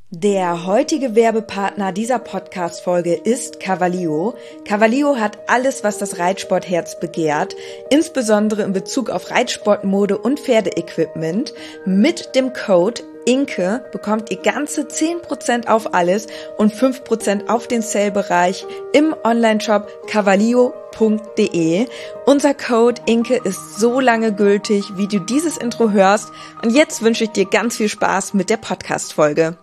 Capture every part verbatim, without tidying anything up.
Der heutige Werbepartner dieser Podcast-Folge ist Cavallio. Cavallio hat alles, was das Reitsportherz begehrt, insbesondere in Bezug auf Reitsportmode und Pferdeequipment. Mit dem Code Inke bekommt ihr ganze zehn Prozent auf alles und fünf Prozent auf den Sale-Bereich im Onlineshop cavallio punkt de. Unser Code Inke ist so lange gültig, wie du dieses Intro hörst. Und jetzt wünsche ich dir ganz viel Spaß mit der Podcast-Folge.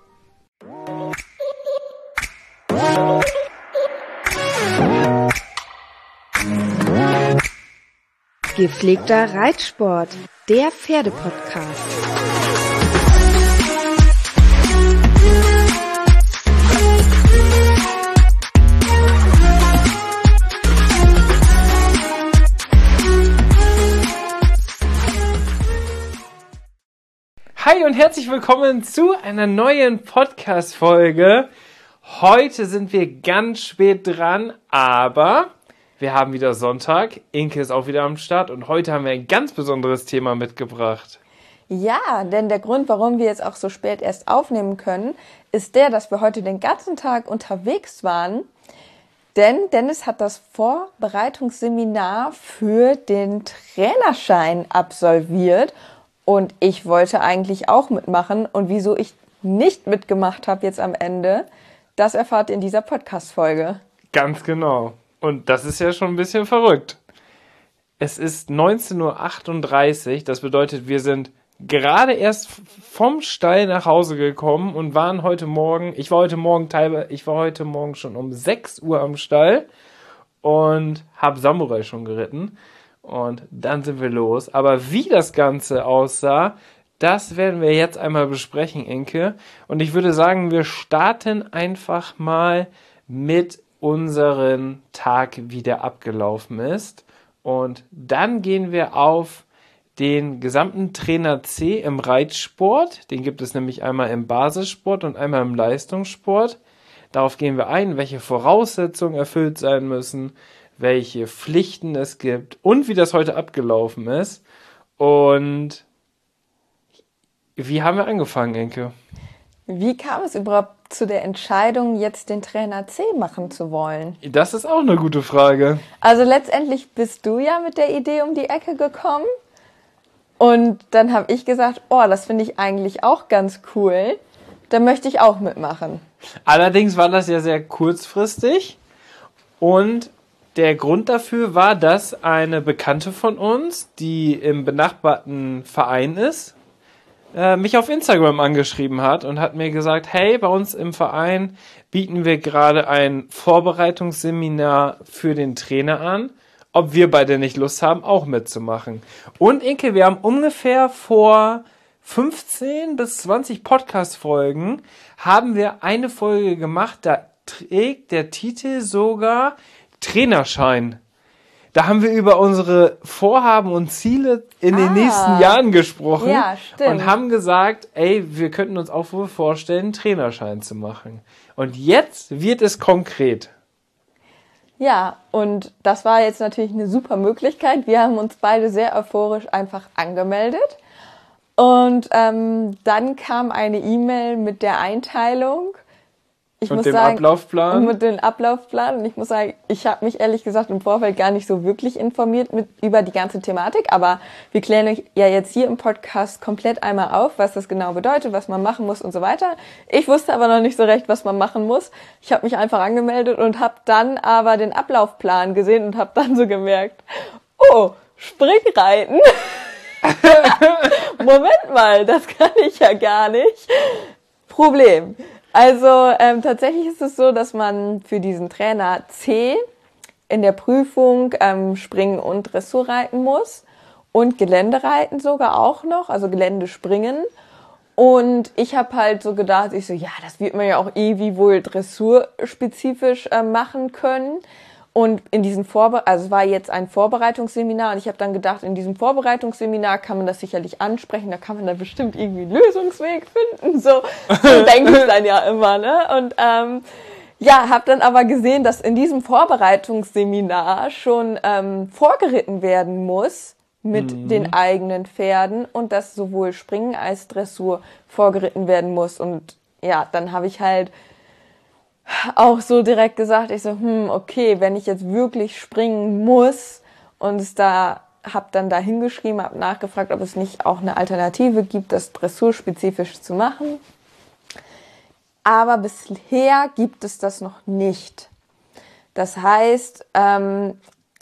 Gepflegter Reitsport, der Pferdepodcast. Hi und herzlich willkommen zu einer neuen Podcast-Folge. Heute sind wir ganz spät dran, aber wir haben wieder Sonntag. Inke ist auch wieder am Start und heute haben wir ein ganz besonderes Thema mitgebracht. Ja, denn der Grund, warum wir jetzt auch so spät erst aufnehmen können, ist der, dass wir heute den ganzen Tag unterwegs waren. Denn Dennis hat das Vorbereitungsseminar für den Trainerschein absolviert und ich wollte eigentlich auch mitmachen. Und wieso ich nicht mitgemacht habe jetzt am Ende, das erfahrt ihr in dieser Podcast-Folge. Ganz genau. Und das ist ja schon ein bisschen verrückt. Es ist neunzehn Uhr achtunddreißig, das bedeutet, wir sind gerade erst vom Stall nach Hause gekommen und waren heute Morgen, ich war heute Morgen teilweise, ich war heute Morgen schon um sechs Uhr am Stall und habe Samurai schon geritten und dann sind wir los. Aber wie das Ganze aussah, das werden wir jetzt einmal besprechen, Inke. Und ich würde sagen, wir starten einfach mal mit unseren Tag, wie der abgelaufen ist. Und dann gehen wir auf den gesamten Trainer C im Reitsport. Den gibt es nämlich einmal im Basissport und einmal im Leistungssport. Darauf gehen wir ein, welche Voraussetzungen erfüllt sein müssen, welche Pflichten es gibt und wie das heute abgelaufen ist. Und wie haben wir angefangen, Inke? Wie kam es überhaupt zu der Entscheidung, jetzt den Trainer C machen zu wollen? Das ist auch eine gute Frage. Also letztendlich bist du ja mit der Idee um die Ecke gekommen. Und dann habe ich gesagt, oh, das finde ich eigentlich auch ganz cool. Da möchte ich auch mitmachen. Allerdings war das ja sehr kurzfristig. Und der Grund dafür war, dass eine Bekannte von uns, die im benachbarten Verein ist, mich auf Instagram angeschrieben hat und hat mir gesagt, hey, bei uns im Verein bieten wir gerade ein Vorbereitungsseminar für den Trainer an, ob wir beide nicht Lust haben, auch mitzumachen. Und Inke, wir haben ungefähr vor fünfzehn bis zwanzig Podcast-Folgen haben wir eine Folge gemacht, da trägt der Titel sogar Trainerschein. Da haben wir über unsere Vorhaben und Ziele in den ah, nächsten Jahren gesprochen. Ja, stimmt. Und haben gesagt, ey, wir könnten uns auch wohl vorstellen, einen Trainerschein zu machen. Und jetzt wird es konkret. Ja, und das war jetzt natürlich eine super Möglichkeit. Wir haben uns beide sehr euphorisch einfach angemeldet. Und ähm, dann kam eine E-Mail mit der Einteilung. Ich und muss dem sagen, Ablaufplan? Und mit dem Ablaufplan. Und ich muss sagen, ich habe mich ehrlich gesagt im Vorfeld gar nicht so wirklich informiert mit über die ganze Thematik. Aber wir klären euch ja jetzt hier im Podcast komplett einmal auf, was das genau bedeutet, was man machen muss und so weiter. Ich wusste aber noch nicht so recht, was man machen muss. Ich habe mich einfach angemeldet und habe dann aber den Ablaufplan gesehen und habe dann so gemerkt, oh, Springreiten. Moment mal, das kann ich ja gar nicht. Problem. Also ähm, tatsächlich ist es so, dass man für diesen Trainer C in der Prüfung ähm, Springen und Dressur reiten muss und Geländereiten sogar auch noch, also Geländespringen. Und ich habe halt so gedacht, ich so, ja, das wird man ja auch irgendwie wohl dressurspezifisch äh, machen können. Und in diesem Vorbe- also es war jetzt ein Vorbereitungsseminar und ich habe dann gedacht, in diesem Vorbereitungsseminar kann man das sicherlich ansprechen, da kann man da bestimmt irgendwie einen Lösungsweg finden, so, so denke ich dann ja immer, ne? Und ähm, ja, habe dann aber gesehen, dass in diesem Vorbereitungsseminar schon ähm, vorgeritten werden muss mit mhm. den eigenen Pferden und dass sowohl Springen als Dressur vorgeritten werden muss. Und ja, dann habe ich halt auch so direkt gesagt, ich so, hm, okay, wenn ich jetzt wirklich springen muss und es da, habe dann da hingeschrieben, habe nachgefragt, ob es nicht auch eine Alternative gibt, das dressurspezifisch zu machen. Aber bisher gibt es das noch nicht. Das heißt, ähm,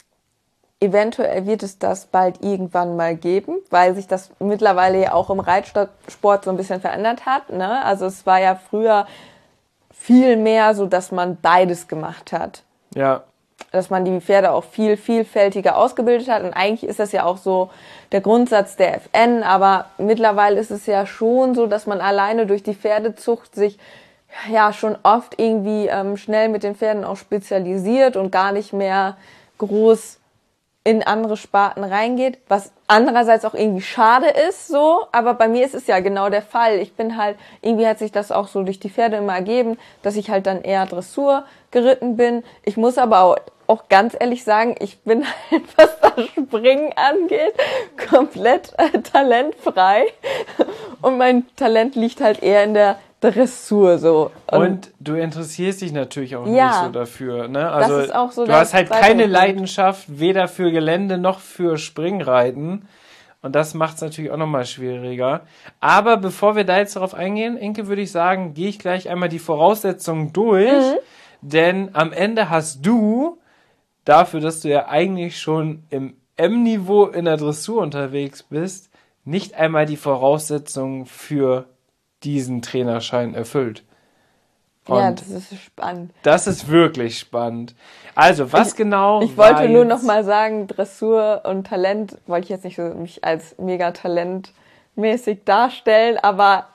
eventuell wird es das bald irgendwann mal geben, weil sich das mittlerweile ja auch im Reitsport so ein bisschen verändert hat, ne? Also es war ja früher viel mehr so, dass man beides gemacht hat. Ja. Dass man die Pferde auch viel vielfältiger ausgebildet hat. Und eigentlich ist das ja auch so der Grundsatz der F N. Aber mittlerweile ist es ja schon so, dass man alleine durch die Pferdezucht sich ja schon oft irgendwie ähm, schnell mit den Pferden auch spezialisiert und gar nicht mehr groß in andere Sparten reingeht, was andererseits auch irgendwie schade ist, so, aber bei mir ist es ja genau der Fall. Ich bin halt, irgendwie hat sich das auch so durch die Pferde immer ergeben, dass ich halt dann eher Dressur geritten bin. Ich muss aber auch, auch ganz ehrlich sagen, ich bin halt, was das Springen angeht, komplett äh, talentfrei und mein Talent liegt halt eher in der Dressur, so. Und, und du interessierst dich natürlich auch ja, nicht so dafür, ne? Also das ist auch so du hast halt keine Punkt. Leidenschaft, weder für Gelände noch für Springreiten. Und das macht es natürlich auch nochmal schwieriger. Aber bevor wir da jetzt darauf eingehen, Inke, würde ich sagen, gehe ich gleich einmal die Voraussetzungen durch. Mhm. Denn am Ende hast du, dafür, dass du ja eigentlich schon im M-Niveau in der Dressur unterwegs bist, nicht einmal die Voraussetzungen für diesen Trainerschein erfüllt. Und ja, das ist spannend. Das ist wirklich spannend. Also, was ich, genau Ich wollte nur noch mal sagen, Dressur und Talent, wollte ich jetzt nicht so mich als mega talentmäßig darstellen, aber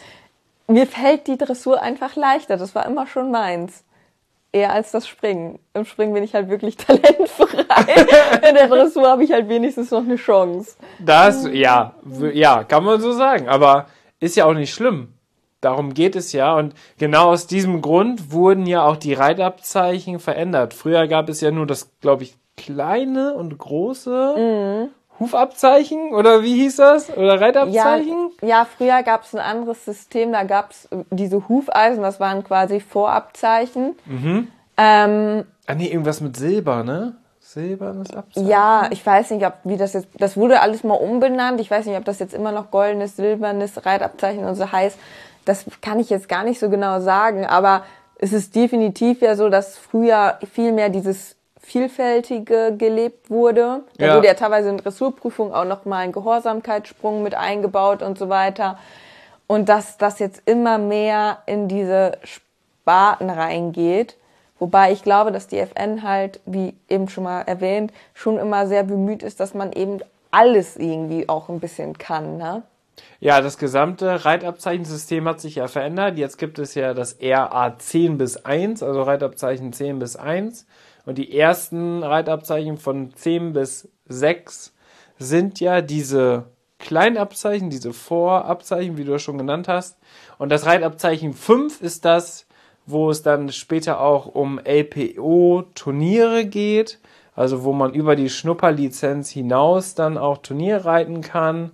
mir fällt die Dressur einfach leichter. Das war immer schon meins. Eher als das Springen. Im Springen bin ich halt wirklich talentfrei. In der Dressur habe ich halt wenigstens noch eine Chance. Das, ja, ja, kann man so sagen. Aber ist ja auch nicht schlimm. Darum geht es ja. Und genau aus diesem Grund wurden ja auch die Reitabzeichen verändert. Früher gab es ja nur das, glaube ich, kleine und große mhm. Hufabzeichen. Oder wie hieß das? Oder Reitabzeichen? Ja, ja, früher gab es ein anderes System. Da gab es diese Hufeisen. Das waren quasi Vorabzeichen. Mhm. Ähm, ah nee, irgendwas mit Silber, ne? Silbernes Abzeichen? Ja, ich weiß nicht, ob wie das jetzt, das wurde alles mal umbenannt. Ich weiß nicht, ob das jetzt immer noch goldenes, silbernes Reitabzeichen und so heißt. Das kann ich jetzt gar nicht so genau sagen, aber es ist definitiv ja so, dass früher viel mehr dieses Vielfältige gelebt wurde. Da ja. wurde ja teilweise in Dressurprüfung auch noch mal ein Gehorsamkeitssprung mit eingebaut und so weiter. Und dass das jetzt immer mehr in diese Sparten reingeht. Wobei ich glaube, dass die F N halt, wie eben schon mal erwähnt, schon immer sehr bemüht ist, dass man eben alles irgendwie auch ein bisschen kann, ne? Ja, das gesamte Reitabzeichensystem hat sich ja verändert. Jetzt gibt es ja das R A zehn bis eins, also Reitabzeichen zehn bis eins. Und die ersten Reitabzeichen von zehn bis sechs sind ja diese Kleinabzeichen, diese Vorabzeichen, wie du es schon genannt hast. Und das Reitabzeichen fünf ist das, wo es dann später auch um L P O-Turniere geht, also wo man über die Schnupperlizenz hinaus dann auch Turnier reiten kann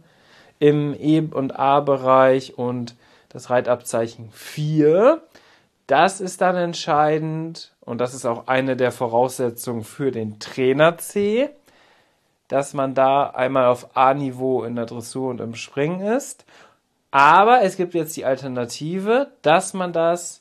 im E- und A-Bereich. Und das Reitabzeichen vier, das ist dann entscheidend und das ist auch eine der Voraussetzungen für den Trainer C, dass man da einmal auf A-Niveau in der Dressur und im Springen ist. Aber es gibt jetzt die Alternative, dass man das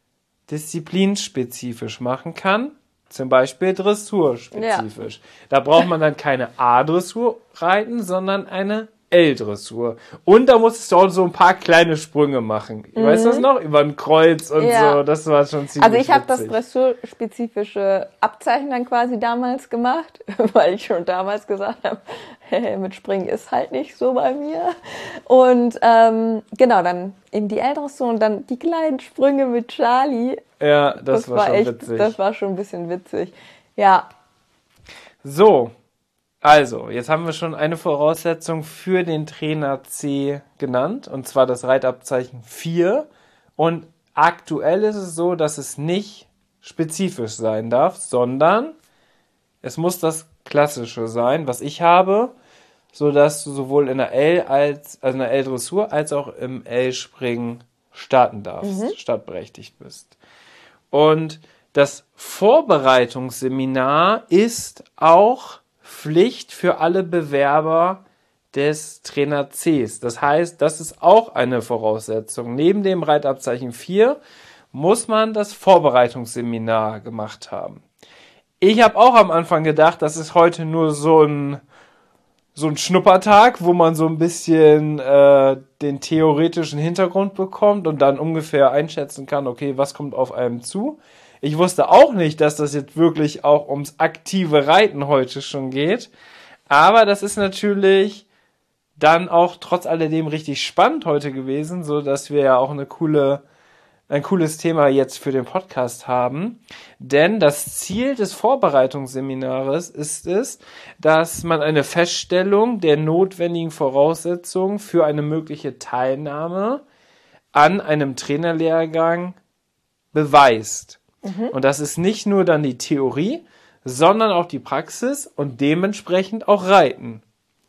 disziplinspezifisch machen kann, zum Beispiel dressurspezifisch. Ja. Da braucht man dann keine A-Dressur reiten, sondern eine L-Dressur. Und da musstest du auch so ein paar kleine Sprünge machen. Mhm. Weißt du das noch? Über ein Kreuz und ja. so. Das war schon ziemlich Also ich habe das witzig. dressurspezifische Abzeichen dann quasi damals gemacht, weil ich schon damals gesagt habe, hey, mit Springen ist halt nicht so bei mir. Und ähm, genau, dann eben die L-Dressur und dann die kleinen Sprünge mit Charlie. Ja, das, das war, war schon echt, witzig. Das war schon ein bisschen witzig. Ja. So. Also, jetzt haben wir schon eine Voraussetzung für den Trainer C genannt, und zwar das Reitabzeichen vier. Und aktuell ist es so, dass es nicht spezifisch sein darf, sondern es muss das Klassische sein, was ich habe, sodass du sowohl in der L als also in der L-Dressur als auch im L-Springen starten darfst, Mhm. startberechtigt bist. Und das Vorbereitungsseminar ist auch Pflicht für alle Bewerber des Trainer Cs. Das heißt, das ist auch eine Voraussetzung. Neben dem Reitabzeichen vier muss man das Vorbereitungsseminar gemacht haben. Ich habe auch am Anfang gedacht, das ist heute nur so ein so ein Schnuppertag, wo man so ein bisschen äh, den theoretischen Hintergrund bekommt und dann ungefähr einschätzen kann, okay, was kommt auf einem zu. Ich wusste auch nicht, dass das jetzt wirklich auch ums aktive Reiten heute schon geht. Aber das ist natürlich dann auch trotz alledem richtig spannend heute gewesen, so dass wir ja auch eine coole, ein cooles Thema jetzt für den Podcast haben. Denn das Ziel des Vorbereitungsseminars ist es, dass man eine Feststellung der notwendigen Voraussetzungen für eine mögliche Teilnahme an einem Trainerlehrgang beweist. Mhm. Und das ist nicht nur dann die Theorie, sondern auch die Praxis und dementsprechend auch Reiten.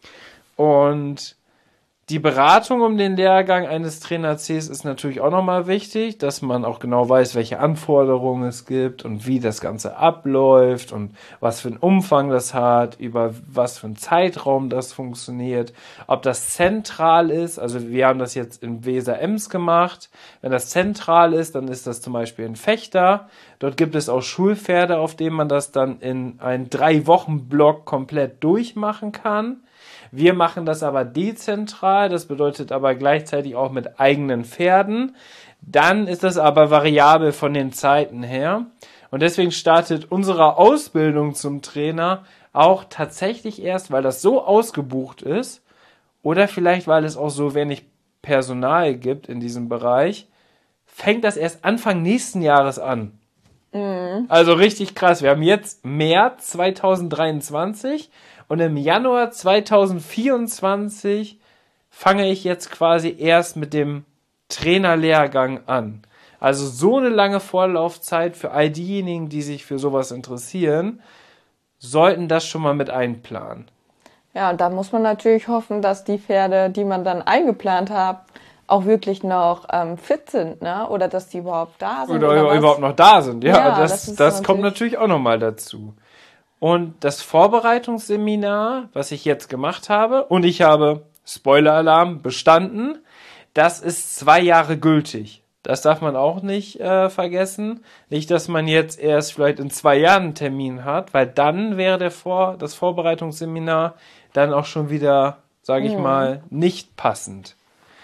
Und die Beratung um den Lehrgang eines Trainer Cs ist natürlich auch nochmal wichtig, dass man auch genau weiß, welche Anforderungen es gibt und wie das Ganze abläuft und was für einen Umfang das hat, über was für einen Zeitraum das funktioniert, ob das zentral ist. Also wir haben das jetzt in Weser-Ems gemacht. Wenn das zentral ist, dann ist das zum Beispiel in Vechta. Dort gibt es auch Schulpferde, auf denen man das dann in einen Drei-Wochen-Block komplett durchmachen kann. Wir machen das aber dezentral, das bedeutet aber gleichzeitig auch mit eigenen Pferden. Dann ist das aber variabel von den Zeiten her. Und deswegen startet unsere Ausbildung zum Trainer auch tatsächlich erst, weil das so ausgebucht ist oder vielleicht, weil es auch so wenig Personal gibt in diesem Bereich, fängt das erst Anfang nächsten Jahres an. Mhm. Also richtig krass. Wir haben jetzt März zweitausenddreiundzwanzig und im Januar zweitausendvierundzwanzig fange ich jetzt quasi erst mit dem Trainerlehrgang an. Also so eine lange Vorlaufzeit für all diejenigen, die sich für sowas interessieren, sollten das schon mal mit einplanen. Ja, und da muss man natürlich hoffen, dass die Pferde, die man dann eingeplant hat, auch wirklich noch ähm, fit sind, ne? Oder dass die überhaupt da sind. Oder, oder überhaupt noch da sind, ja. ja das das, das kommt natürlich auch nochmal dazu. Und das Vorbereitungsseminar, was ich jetzt gemacht habe, und ich habe, Spoiler-Alarm, bestanden, das ist zwei Jahre gültig. Das darf man auch nicht äh, vergessen. Nicht, dass man jetzt erst vielleicht in zwei Jahren einen Termin hat, weil dann wäre der Vor- das Vorbereitungsseminar dann auch schon wieder, sage ich mhm. mal, nicht passend.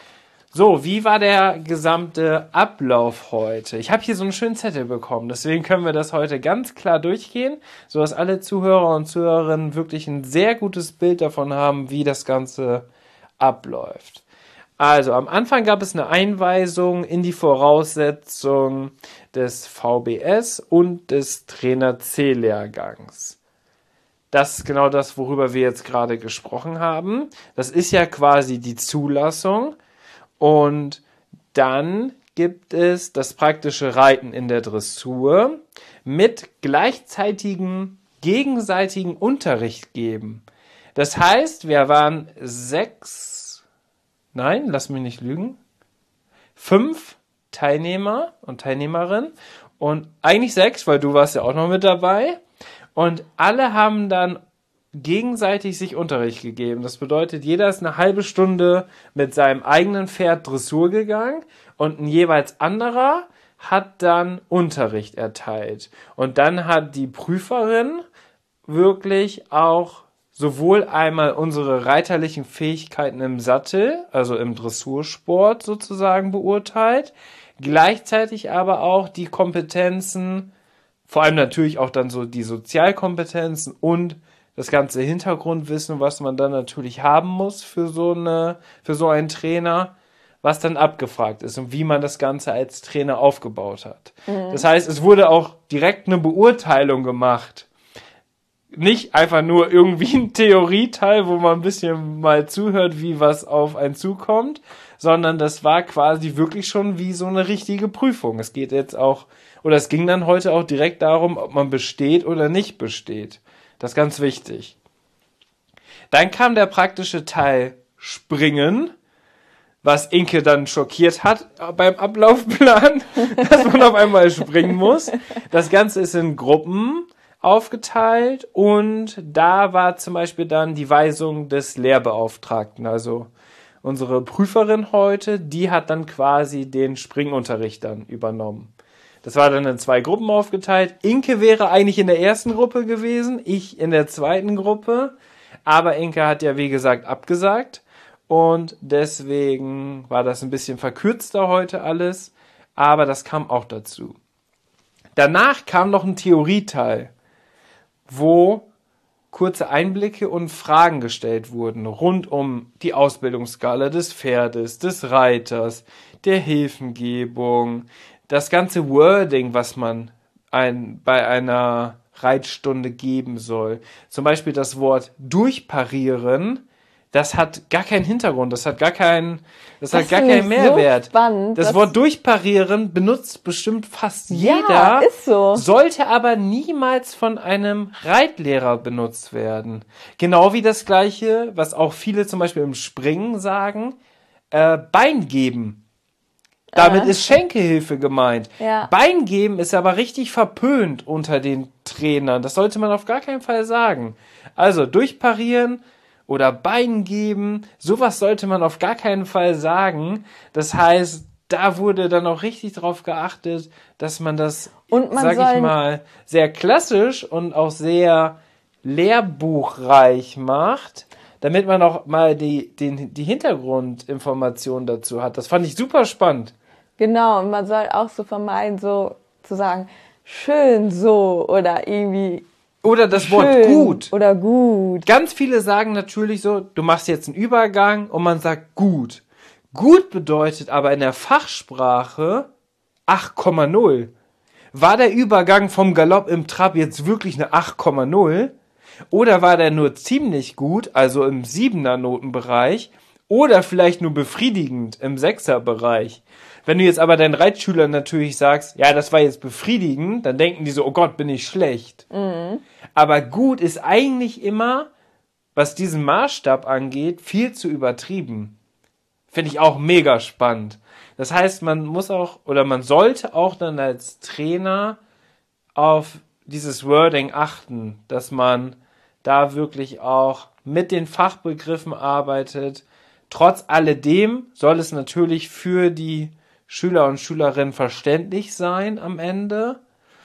So, wie war der gesamte Ablauf heute? Ich habe hier so einen schönen Zettel bekommen, deswegen können wir das heute ganz klar durchgehen, sodass alle Zuhörer und Zuhörerinnen wirklich ein sehr gutes Bild davon haben, wie das Ganze abläuft. Also, am Anfang gab es eine Einweisung in die Voraussetzungen des V B S und des Trainer-C-Lehrgangs. Das ist genau das, worüber wir jetzt gerade gesprochen haben. Das ist ja quasi die Zulassung. Und dann gibt es das praktische Reiten in der Dressur mit gleichzeitigem gegenseitigen Unterricht geben. Das heißt, wir waren sechs, nein, lass mich nicht lügen, fünf Teilnehmer und Teilnehmerinnen und eigentlich sechs, weil du warst ja auch noch mit dabei. Und alle haben dann gegenseitig sich Unterricht gegeben. Das bedeutet, jeder ist eine halbe Stunde mit seinem eigenen Pferd Dressur gegangen und ein jeweils anderer hat dann Unterricht erteilt. Und dann hat die Prüferin wirklich auch sowohl einmal unsere reiterlichen Fähigkeiten im Sattel, also im Dressursport sozusagen beurteilt, gleichzeitig aber auch die Kompetenzen, vor allem natürlich auch dann so die Sozialkompetenzen und das ganze Hintergrundwissen, was man dann natürlich haben muss für so eine, für so einen Trainer, was dann abgefragt ist und wie man das Ganze als Trainer aufgebaut hat. Mhm. Das heißt, es wurde auch direkt eine Beurteilung gemacht. Nicht einfach nur irgendwie ein Theorieteil, wo man ein bisschen mal zuhört, wie was auf einen zukommt, sondern das war quasi wirklich schon wie so eine richtige Prüfung. Es geht jetzt auch, oder es ging dann heute auch direkt darum, ob man besteht oder nicht besteht. Das ist ganz wichtig. Dann kam der praktische Teil Springen, was Inke dann schockiert hat beim Ablaufplan, dass man auf einmal springen muss. Das Ganze ist in Gruppen aufgeteilt und da war zum Beispiel dann die Weisung des Lehrbeauftragten, also unsere Prüferin heute, die hat dann quasi den Springunterricht dann übernommen. Das war dann in zwei Gruppen aufgeteilt. Inke wäre eigentlich in der ersten Gruppe gewesen, ich in der zweiten Gruppe. Aber Inke hat ja, wie gesagt, abgesagt. Und deswegen war das ein bisschen verkürzter heute alles. Aber das kam auch dazu. Danach kam noch ein Theorieteil, wo kurze Einblicke und Fragen gestellt wurden rund um die Ausbildungsskala des Pferdes, des Reiters, der Hilfengebung, das ganze Wording, was man ein, bei einer Reitstunde geben soll. Zum Beispiel das Wort durchparieren, das hat gar keinen Hintergrund, das hat gar keinen, das, das hat gar keinen Mehrwert. So spannend, das Wort durchparieren benutzt bestimmt fast ja, jeder, ist so. Sollte aber niemals von einem Reitlehrer benutzt werden. Genau wie das Gleiche, was auch viele zum Beispiel im Springen sagen, äh, Bein geben. Damit Äh. ist Schenkelhilfe gemeint. Ja. Bein geben ist aber richtig verpönt unter den Trainern. Das sollte man auf gar keinen Fall sagen. Also durchparieren oder Bein geben, sowas sollte man auf gar keinen Fall sagen. Das heißt, da wurde dann auch richtig drauf geachtet, dass man das, und man sag ich mal, sehr klassisch und auch sehr lehrbuchreich macht, damit man auch mal die, den, die Hintergrundinformation dazu hat. Das fand ich super spannend. Genau, und man soll auch so vermeiden, so zu sagen, schön so oder irgendwie Oder das Wort schön gut. Oder gut. Ganz viele sagen natürlich so, du machst jetzt einen Übergang und man sagt gut. Gut bedeutet aber in der Fachsprache acht Komma null. War der Übergang vom Galopp im Trab jetzt wirklich eine acht Komma null? Oder war der nur ziemlich gut, also im siebener Notenbereich? Oder vielleicht nur befriedigend im sechser Bereich? Wenn du jetzt aber deinen Reitschülern natürlich sagst, ja, das war jetzt befriedigend, dann denken die so, oh Gott, bin ich schlecht. Mhm. Aber gut ist eigentlich immer, was diesen Maßstab angeht, viel zu übertrieben. Finde ich auch mega spannend. Das heißt, man muss auch, oder man sollte auch dann als Trainer auf dieses Wording achten, dass man da wirklich auch mit den Fachbegriffen arbeitet. Trotz alledem soll es natürlich für die Schüler und Schülerinnen verständlich sein am Ende.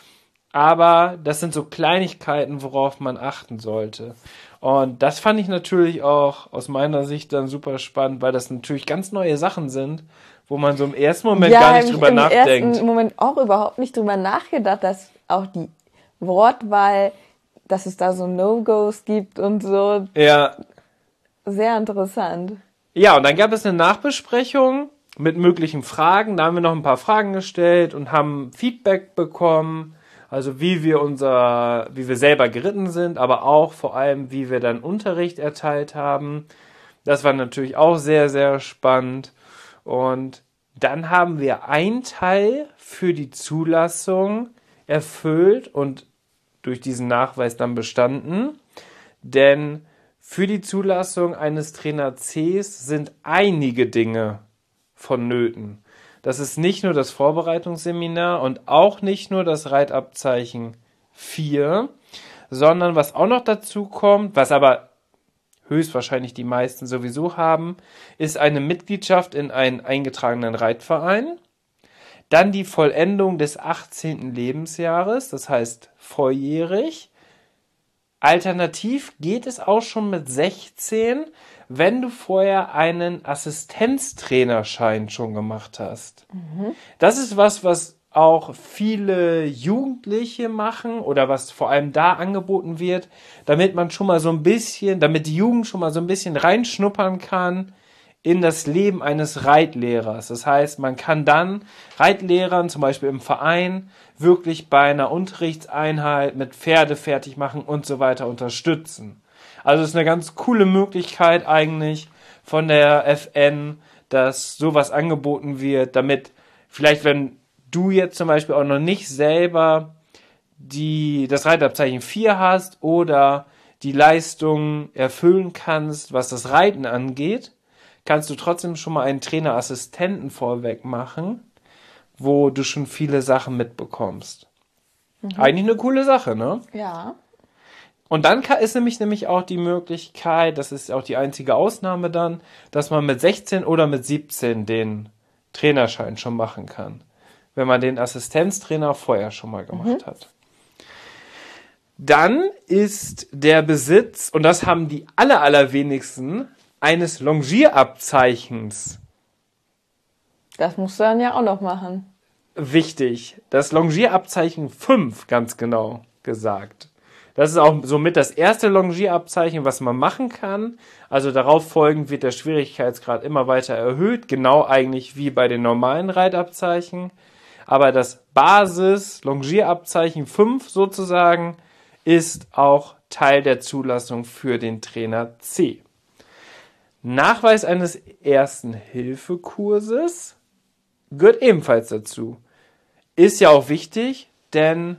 Aber das sind so Kleinigkeiten, worauf man achten sollte. Und das fand ich natürlich auch aus meiner Sicht dann super spannend, weil das natürlich ganz neue Sachen sind, wo man so im ersten Moment ja, gar nicht drüber im nachdenkt. im ersten Moment auch überhaupt nicht drüber nachgedacht, dass auch die Wortwahl, dass es da so No-Gos gibt und so. Ja. Sehr interessant. Ja, und dann gab es eine Nachbesprechung mit möglichen Fragen. Da haben wir noch ein paar Fragen gestellt und haben Feedback bekommen. Also wie wir unser, wie wir selber geritten sind, aber auch vor allem, wie wir dann Unterricht erteilt haben. Das war natürlich auch sehr, sehr spannend. Und dann haben wir einen Teil für die Zulassung erfüllt und durch diesen Nachweis dann bestanden. Denn für die Zulassung eines Trainer Cs sind einige Dinge vonnöten. Das ist nicht nur das Vorbereitungsseminar und auch nicht nur das Reitabzeichen vier, sondern was auch noch dazu kommt, was aber höchstwahrscheinlich die meisten sowieso haben, ist eine Mitgliedschaft in einen eingetragenen Reitverein, dann die Vollendung des achtzehnten Lebensjahres, das heißt volljährig. Alternativ geht es auch schon mit sechzehn, wenn du vorher einen Assistenztrainerschein schon gemacht hast. Mhm. Das ist was, was auch viele Jugendliche machen oder was vor allem da angeboten wird, damit man schon mal so ein bisschen, damit die Jugend schon mal so ein bisschen reinschnuppern kann in das Leben eines Reitlehrers. Das heißt, man kann dann Reitlehrern, zum Beispiel im Verein, wirklich bei einer Unterrichtseinheit mit Pferde fertig machen und so weiter unterstützen. Also es ist eine ganz coole Möglichkeit eigentlich von der F N, dass sowas angeboten wird, damit vielleicht, wenn du jetzt zum Beispiel auch noch nicht selber die, das Reitabzeichen vier hast oder die Leistung erfüllen kannst, was das Reiten angeht, kannst du trotzdem schon mal einen Trainerassistenten vorweg machen, wo du schon viele Sachen mitbekommst. Mhm. Eigentlich eine coole Sache, ne? Ja. Und dann ist nämlich, nämlich auch die Möglichkeit, das ist auch die einzige Ausnahme dann, dass man mit sechzehn oder mit siebzehn den Trainerschein schon machen kann, wenn man den Assistenztrainer vorher schon mal gemacht mhm. hat. Dann ist der Besitz, und das haben die aller, allerwenigsten, eines Longierabzeichens. Das musst du dann ja auch noch machen. Wichtig. Das Longierabzeichen fünf, ganz genau gesagt. Das ist auch somit das erste Longierabzeichen, was man machen kann. Also darauf folgend wird der Schwierigkeitsgrad immer weiter erhöht, genau eigentlich wie bei den normalen Reitabzeichen. Aber das Basis-Longierabzeichen fünf sozusagen ist auch Teil der Zulassung für den Trainer C. Nachweis eines Ersten-Hilfe-Kurses gehört ebenfalls dazu. Ist ja auch wichtig, denn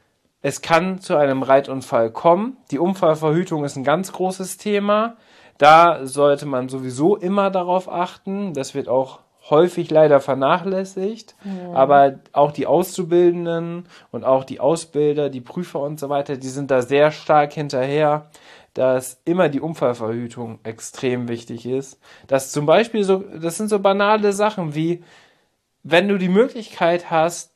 es kann zu einem Reitunfall kommen. Die Unfallverhütung ist ein ganz großes Thema. Da sollte man sowieso immer darauf achten. Das wird auch häufig leider vernachlässigt. Mhm. Aber auch die Auszubildenden und auch die Ausbilder, die Prüfer und so weiter, die sind da sehr stark hinterher, dass immer die Unfallverhütung extrem wichtig ist. Dass zum Beispiel so, das sind so banale Sachen wie, wenn du die Möglichkeit hast,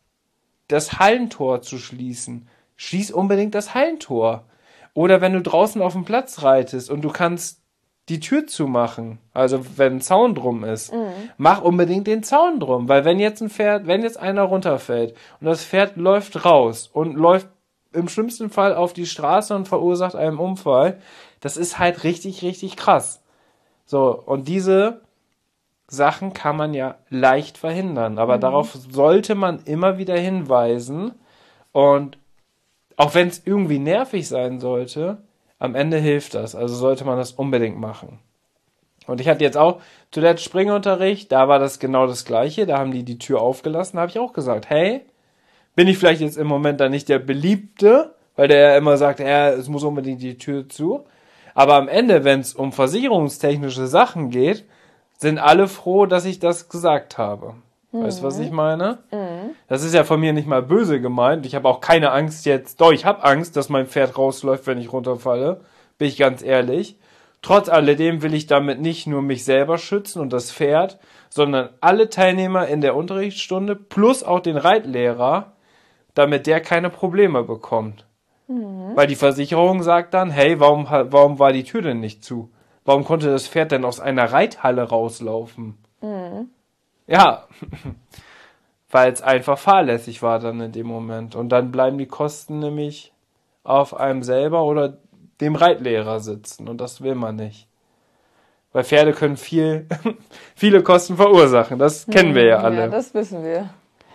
das Hallentor zu schließen, schließ unbedingt das Hallentor. Oder wenn du draußen auf dem Platz reitest und du kannst die Tür zumachen, also wenn ein Zaun drum ist, mhm. mach unbedingt den Zaun drum, weil wenn jetzt ein Pferd, wenn jetzt einer runterfällt und das Pferd läuft raus und läuft im schlimmsten Fall auf die Straße und verursacht einen Unfall, das ist halt richtig, richtig krass. So, und diese Sachen kann man ja leicht verhindern, aber mhm. darauf sollte man immer wieder hinweisen, und auch wenn es irgendwie nervig sein sollte, am Ende hilft das. Also sollte man das unbedingt machen. Und ich hatte jetzt auch zuletzt Springunterricht, da war das genau das Gleiche. Da haben die die Tür aufgelassen, da habe ich auch gesagt, hey, bin ich vielleicht jetzt im Moment da nicht der Beliebte, weil der ja immer sagt, ja, es muss unbedingt die Tür zu. Aber am Ende, wenn es um versicherungstechnische Sachen geht, sind alle froh, dass ich das gesagt habe. Mhm. Weißt du, was ich meine? Mhm. Das ist ja von mir nicht mal böse gemeint. Ich habe auch keine Angst jetzt. Doch, ich habe Angst, dass mein Pferd rausläuft, wenn ich runterfalle. Bin ich ganz ehrlich. Trotz alledem will ich damit nicht nur mich selber schützen und das Pferd, sondern alle Teilnehmer in der Unterrichtsstunde plus auch den Reitlehrer, damit der keine Probleme bekommt. Mhm. Weil die Versicherung sagt dann, hey, warum, warum war die Tür denn nicht zu? Warum konnte das Pferd denn aus einer Reithalle rauslaufen? Mhm. Ja, weil es einfach fahrlässig war dann in dem Moment. Und dann bleiben die Kosten nämlich auf einem selber oder dem Reitlehrer sitzen. Und das will man nicht. Weil Pferde können viel, viele Kosten verursachen. Das kennen wir ja alle. Ja, das wissen wir.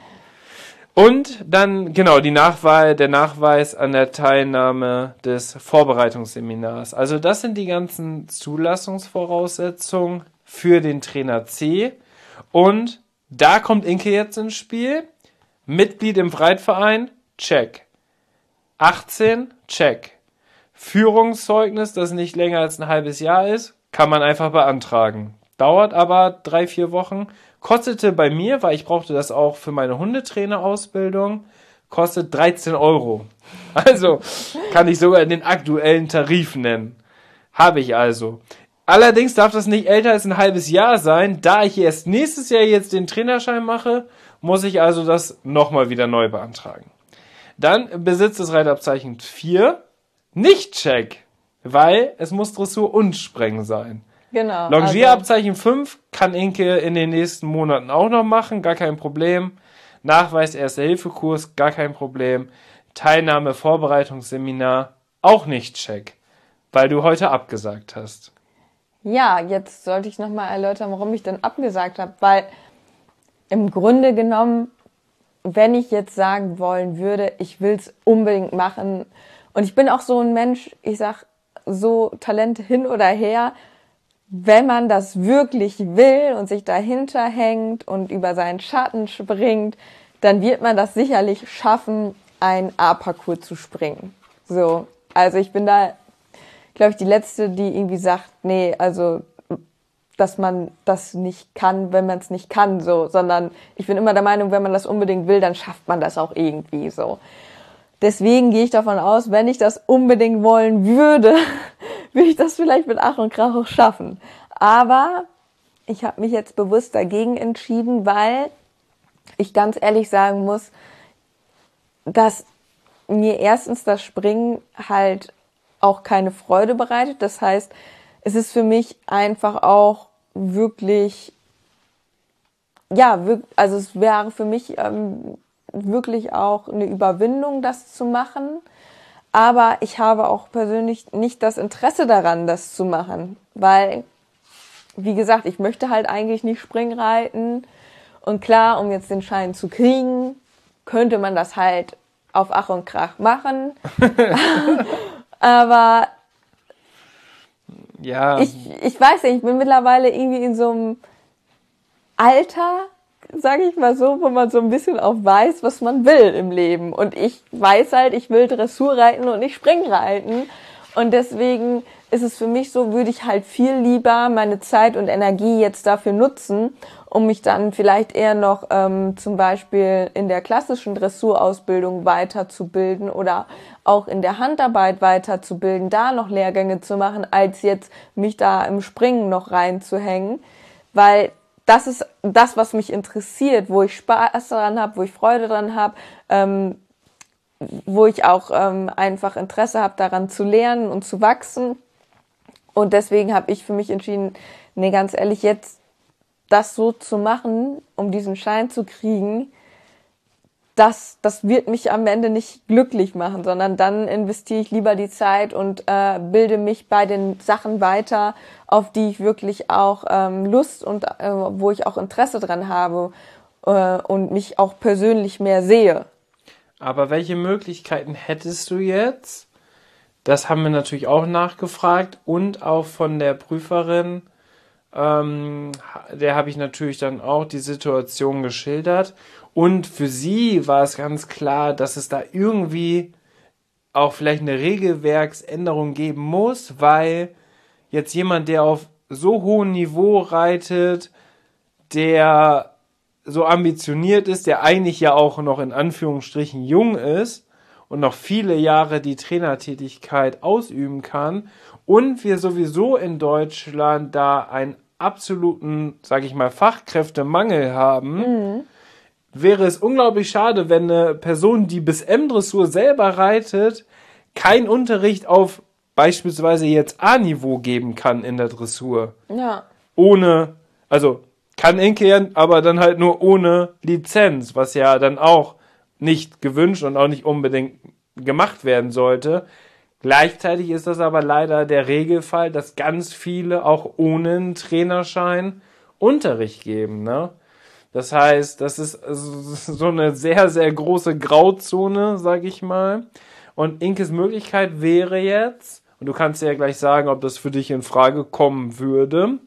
Und dann, genau, die Nachweis, der Nachweis an der Teilnahme des Vorbereitungsseminars. Also das sind die ganzen Zulassungsvoraussetzungen für den Trainer C. Und da kommt Inke jetzt ins Spiel. Mitglied im Reitverein, check. achtzehn, check. Führungszeugnis, das nicht länger als ein halbes Jahr ist, kann man einfach beantragen. Dauert aber drei, vier Wochen. Kostete bei mir, weil ich brauchte das auch für meine Hundetrainerausbildung, kostet dreizehn Euro. Also kann ich sogar den aktuellen Tarif nennen. Habe ich also. Allerdings darf das nicht älter als ein halbes Jahr sein. Da ich erst nächstes Jahr jetzt den Trainerschein mache, muss ich also das nochmal wieder neu beantragen. Dann Besitz des Reitabzeichen vier. Nicht check, weil es muss Dressur und Springen sein. Genau. Longierabzeichen also fünf kann Inke in den nächsten Monaten auch noch machen, gar kein Problem. Nachweis Erste-Hilfe-Kurs, gar kein Problem. Teilnahme Vorbereitungsseminar, auch nicht check, weil du heute abgesagt hast. Ja, jetzt sollte ich nochmal erläutern, warum ich denn abgesagt habe, weil im Grunde genommen, wenn ich jetzt sagen wollen würde, ich will es unbedingt machen, und ich bin auch so ein Mensch, ich sag so Talente hin oder her, wenn man das wirklich will und sich dahinter hängt und über seinen Schatten springt, dann wird man das sicherlich schaffen, einen A-Parcours zu springen. So, also ich bin da, glaube ich, die Letzte, die irgendwie sagt, nee, also dass man das nicht kann, wenn man es nicht kann, so, sondern ich bin immer der Meinung, wenn man das unbedingt will, dann schafft man das auch irgendwie so. Deswegen gehe ich davon aus, wenn ich das unbedingt wollen würde, würde ich das vielleicht mit Ach und Krach auch schaffen. Aber ich habe mich jetzt bewusst dagegen entschieden, weil ich ganz ehrlich sagen muss, dass mir erstens das Springen halt auch keine Freude bereitet. Das heißt, es ist für mich einfach auch wirklich, ja, also es wäre für mich ähm, wirklich auch eine Überwindung, das zu machen. Aber ich habe auch persönlich nicht das Interesse daran, das zu machen, weil, wie gesagt, ich möchte halt eigentlich nicht Springreiten. Und klar, um jetzt den Schein zu kriegen, könnte man das halt auf Ach und Krach machen. Aber ja. ich, ich weiß nicht, ich bin mittlerweile irgendwie in so einem Alter, sage ich mal so, wo man so ein bisschen auch weiß, was man will im Leben. Und ich weiß halt, ich will Dressur reiten und nicht Springreiten. Und deswegen ist es für mich so, würde ich halt viel lieber meine Zeit und Energie jetzt dafür nutzen, um mich dann vielleicht eher noch ähm, zum Beispiel in der klassischen Dressurausbildung weiterzubilden oder auch in der Handarbeit weiterzubilden, da noch Lehrgänge zu machen, als jetzt mich da im Springen noch reinzuhängen. Weil das ist das, was mich interessiert, wo ich Spaß daran habe, wo ich Freude dran habe, ähm, wo ich auch ähm, einfach Interesse habe, daran zu lernen und zu wachsen. Und deswegen habe ich für mich entschieden, nee, ganz ehrlich, jetzt das so zu machen, um diesen Schein zu kriegen, das, das wird mich am Ende nicht glücklich machen, sondern dann investiere ich lieber die Zeit und äh, bilde mich bei den Sachen weiter, auf die ich wirklich auch ähm, Lust und äh, wo ich auch Interesse dran habe äh, und mich auch persönlich mehr sehe. Aber welche Möglichkeiten hättest du jetzt? Das haben wir natürlich auch nachgefragt und auch von der Prüferin, ähm, der habe ich natürlich dann auch die Situation geschildert. Und für sie war es ganz klar, dass es da irgendwie auch vielleicht eine Regelwerksänderung geben muss, weil jetzt jemand, der auf so hohem Niveau reitet, der so ambitioniert ist, der eigentlich ja auch noch in Anführungsstrichen jung ist und noch viele Jahre die Trainertätigkeit ausüben kann und wir sowieso in Deutschland da einen absoluten, sage ich mal, Fachkräftemangel haben, mhm. wäre es unglaublich schade, wenn eine Person, die bis M-Dressur selber reitet, keinen Unterricht auf beispielsweise jetzt A-Niveau geben kann in der Dressur. Ja. Ohne, also kann Enke, aber dann halt nur ohne Lizenz, was ja dann auch nicht gewünscht und auch nicht unbedingt gemacht werden sollte. Gleichzeitig ist das aber leider der Regelfall, dass ganz viele auch ohne einen Trainerschein Unterricht geben, ne? Das heißt, das ist so eine sehr, sehr große Grauzone, sag ich mal. Und Inkes Möglichkeit wäre jetzt, und du kannst ja gleich sagen, ob das für dich in Frage kommen würde,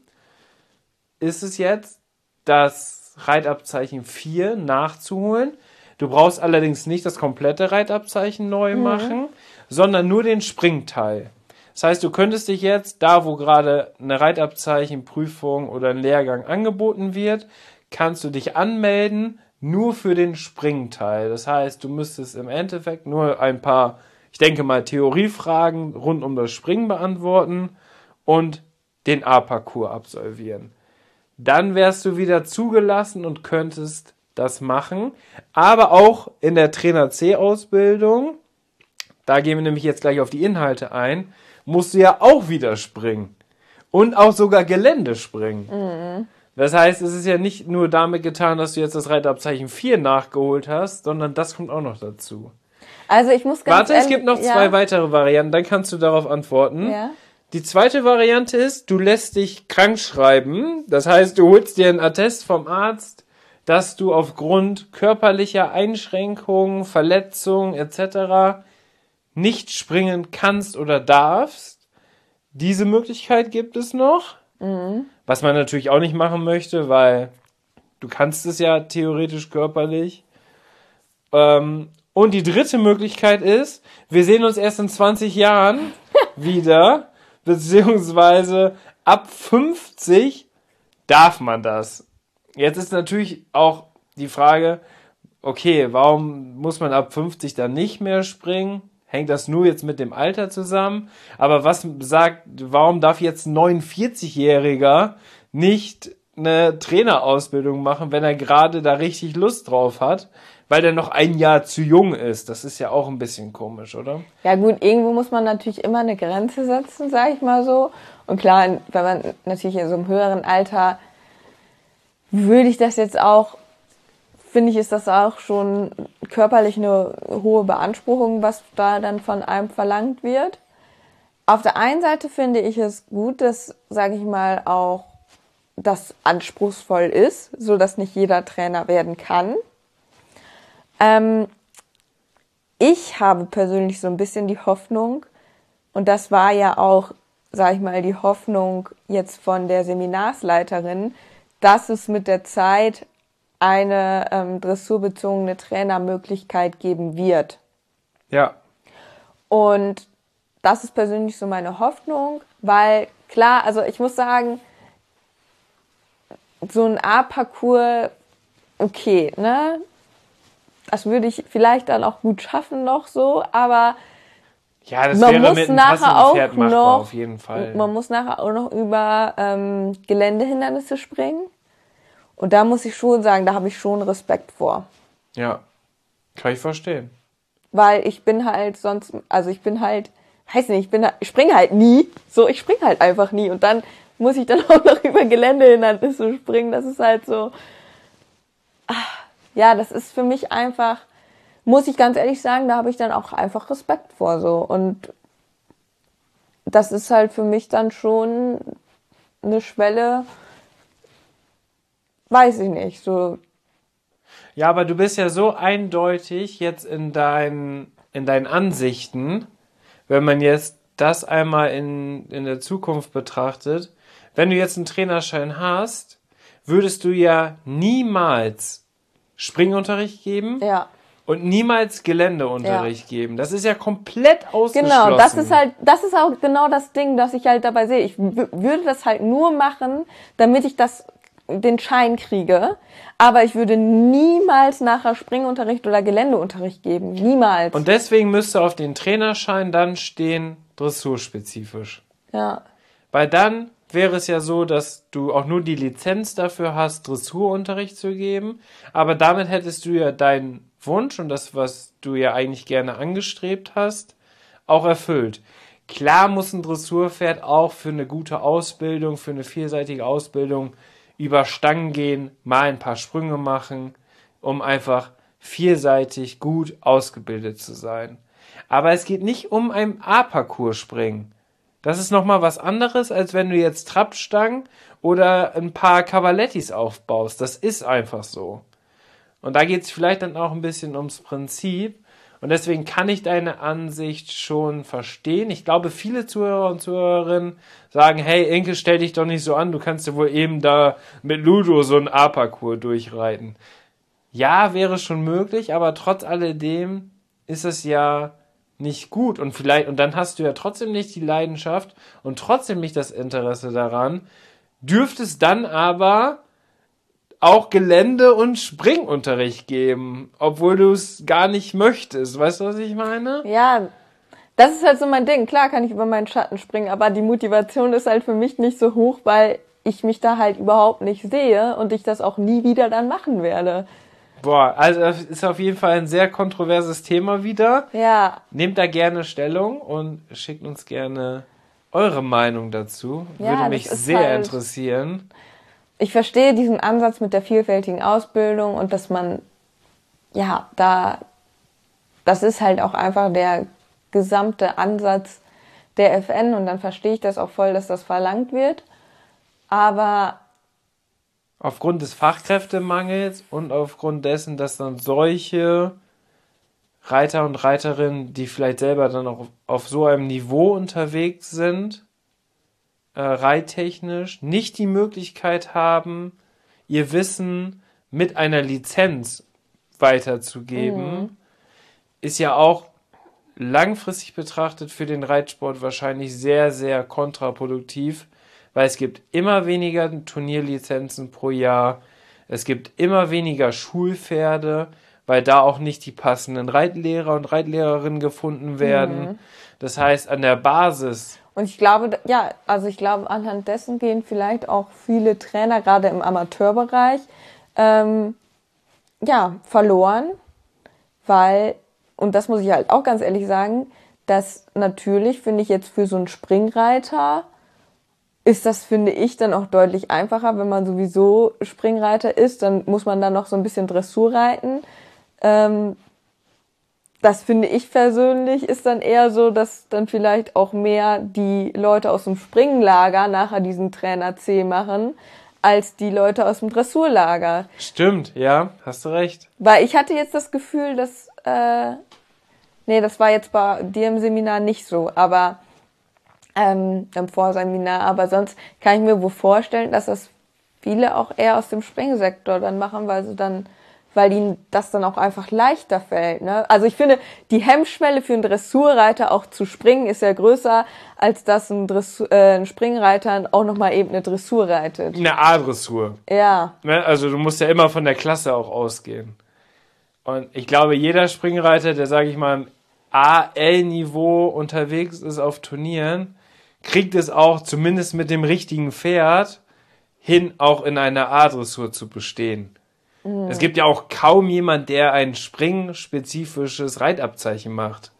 ist es jetzt, das Reitabzeichen vier nachzuholen. Du brauchst allerdings nicht das komplette Reitabzeichen neu mhm. machen, sondern nur den Springteil. Das heißt, du könntest dich jetzt, da wo gerade eine Reitabzeichenprüfung oder ein Lehrgang angeboten wird, kannst du dich anmelden, nur für den Springteil. Das heißt, du müsstest im Endeffekt nur ein paar, ich denke mal, Theoriefragen rund um das Springen beantworten und den A-Parcours absolvieren. Dann wärst du wieder zugelassen und könntest das machen. Aber auch in der Trainer-C-Ausbildung, da gehen wir nämlich jetzt gleich auf die Inhalte ein, musst du ja auch wieder springen. Und auch sogar Gelände springen. Mhm. Das heißt, es ist ja nicht nur damit getan, dass du jetzt das Reitabzeichen vier nachgeholt hast, sondern das kommt auch noch dazu. Also ich muss ganz Warte, ehrlich, es gibt noch ja. zwei weitere Varianten, dann kannst du darauf antworten. Ja. Die zweite Variante ist, du lässt dich krank schreiben. Das heißt, du holst dir einen Attest vom Arzt, dass du aufgrund körperlicher Einschränkungen, Verletzungen et cetera nicht springen kannst oder darfst. Diese Möglichkeit gibt es noch. Mhm. Was man natürlich auch nicht machen möchte, weil du kannst es ja theoretisch körperlich. Ähm, und die dritte Möglichkeit ist, wir sehen uns erst in zwanzig Jahren wieder, beziehungsweise ab fünfzig darf man das? Jetzt ist natürlich auch die Frage, okay, warum muss man ab fünfzig dann nicht mehr springen? Hängt das nur jetzt mit dem Alter zusammen? Aber was sagt, warum darf jetzt ein neunundvierzig-Jähriger nicht eine Trainerausbildung machen, wenn er gerade da richtig Lust drauf hat, weil er noch ein Jahr zu jung ist? Das ist ja auch ein bisschen komisch, oder? Ja gut, irgendwo muss man natürlich immer eine Grenze setzen, sag ich mal so. Und klar, wenn man natürlich in so einem höheren Alter, würde ich das jetzt auch, finde ich, ist das auch schon körperlich eine hohe Beanspruchung, was da dann von einem verlangt wird. Auf der einen Seite finde ich es gut, dass, sage ich mal, auch das anspruchsvoll ist, so dass nicht jeder Trainer werden kann. Ähm, ich habe persönlich so ein bisschen die Hoffnung, und das war ja auch, sage ich mal, die Hoffnung jetzt von der Seminarsleiterin, dass es mit der Zeit eine ähm, dressurbezogene Trainermöglichkeit geben wird. Ja. Und das ist persönlich so meine Hoffnung, weil klar, also ich muss sagen, so ein A-Parcours, okay, ne, das würde ich vielleicht dann auch gut schaffen noch so, aber ja, das man wäre muss mit einem nachher auch Pferd machbar, noch, auf jeden Fall. man muss nachher auch noch über ähm, Geländehindernisse springen. Und da muss ich schon sagen, da habe ich schon Respekt vor. Ja, kann ich verstehen. Weil ich bin halt sonst, also ich bin halt, weiß nicht, ich bin, ich springe halt nie. So, ich springe halt einfach nie. Und dann muss ich dann auch noch über Geländehindernisse springen. Das ist halt so, ach, ja, das ist für mich einfach, muss ich ganz ehrlich sagen, da habe ich dann auch einfach Respekt vor so. Und das ist halt für mich dann schon eine Schwelle, weiß ich nicht, so. Ja, aber du bist ja so eindeutig jetzt in deinen, in deinen Ansichten, wenn man jetzt das einmal in, in der Zukunft betrachtet. Wenn du jetzt einen Trainerschein hast, würdest du ja niemals Springunterricht geben. Ja. Und niemals Geländeunterricht ja. geben. Das ist ja komplett ausgeschlossen. Genau, das ist halt, das ist auch genau das Ding, das ich halt dabei sehe. Ich w- würde das halt nur machen, damit ich das, den Schein kriege. Aber ich würde niemals nachher Springunterricht oder Geländeunterricht geben. Niemals. Und deswegen müsste auf den Trainerschein dann stehen, dressurspezifisch. Ja. Weil dann wäre es ja so, dass du auch nur die Lizenz dafür hast, Dressurunterricht zu geben. Aber damit hättest du ja deinen Wunsch und das, was du ja eigentlich gerne angestrebt hast, auch erfüllt. Klar muss ein Dressurpferd auch für eine gute Ausbildung, für eine vielseitige Ausbildung über Stangen gehen, mal ein paar Sprünge machen, um einfach vielseitig gut ausgebildet zu sein. Aber es geht nicht um ein A-Parcours springen. Das ist nochmal was anderes, als wenn du jetzt Trappstangen oder ein paar Cavalettis aufbaust. Das ist einfach so. Und da geht es vielleicht dann auch ein bisschen ums Prinzip. Und deswegen kann ich deine Ansicht schon verstehen. Ich glaube, viele Zuhörer und Zuhörerinnen sagen, hey Inke, stell dich doch nicht so an, du kannst ja wohl eben da mit Ludo so ein A-Parcours durchreiten. Ja, wäre schon möglich, aber trotz alledem ist es ja nicht gut. Und vielleicht, und dann hast du ja trotzdem nicht die Leidenschaft und trotzdem nicht das Interesse daran, dürftest dann aber auch Gelände- und Springunterricht geben, obwohl du es gar nicht möchtest. Weißt du, was ich meine? Ja, das ist halt so mein Ding. Klar kann ich über meinen Schatten springen, aber die Motivation ist halt für mich nicht so hoch, weil ich mich da halt überhaupt nicht sehe und ich das auch nie wieder dann machen werde. Boah, also das ist auf jeden Fall ein sehr kontroverses Thema wieder. Ja. Nehmt da gerne Stellung und schickt uns gerne eure Meinung dazu. Ja, Würde mich das ist sehr halt interessieren. Ich verstehe diesen Ansatz mit der vielfältigen Ausbildung und dass man, ja, da, das ist halt auch einfach der gesamte Ansatz der F N und dann verstehe ich das auch voll, dass das verlangt wird. Aber aufgrund des Fachkräftemangels und aufgrund dessen, dass dann solche Reiter und Reiterinnen, die vielleicht selber dann auch auf so einem Niveau unterwegs sind, äh, reittechnisch, nicht die Möglichkeit haben, ihr Wissen mit einer Lizenz weiterzugeben, mhm. ist ja auch langfristig betrachtet für den Reitsport wahrscheinlich sehr, sehr kontraproduktiv, weil es gibt immer weniger Turnierlizenzen pro Jahr, es gibt immer weniger Schulpferde, weil da auch nicht die passenden Reitlehrer und Reitlehrerinnen gefunden werden. Mhm. Das heißt, an der Basis... Und ich glaube, ja, also ich glaube, anhand dessen gehen vielleicht auch viele Trainer, gerade im Amateurbereich, ähm, ja, verloren, weil, und das muss ich halt auch ganz ehrlich sagen, dass natürlich, finde ich jetzt für so einen Springreiter, ist das, finde ich, dann auch deutlich einfacher, wenn man sowieso Springreiter ist, dann muss man dann noch so ein bisschen Dressur reiten. Ähm, Das finde ich persönlich ist dann eher so, dass dann vielleicht auch mehr die Leute aus dem Springlager nachher diesen Trainer C machen, als die Leute aus dem Dressurlager. Stimmt, ja, hast du recht. Weil ich hatte jetzt das Gefühl, dass, äh, nee, das war jetzt bei dir im Seminar nicht so, aber ähm, im Vorseminar, aber sonst kann ich mir wohl vorstellen, dass das viele auch eher aus dem Springsektor dann machen, weil sie dann weil ihnen das dann auch einfach leichter fällt. Ne? Also ich finde, die Hemmschwelle für einen Dressurreiter auch zu springen ist ja größer, als dass ein, Dressur, äh, ein Springreiter auch nochmal eben eine Dressur reitet. Eine A-Dressur. Ja. Ne? Also du musst ja immer von der Klasse auch ausgehen. Und ich glaube, jeder Springreiter, der, sage ich mal, im A L-Niveau unterwegs ist auf Turnieren, kriegt es auch zumindest mit dem richtigen Pferd hin, auch in einer A-Dressur zu bestehen. Es gibt ja auch kaum jemand, der ein springspezifisches Reitabzeichen macht.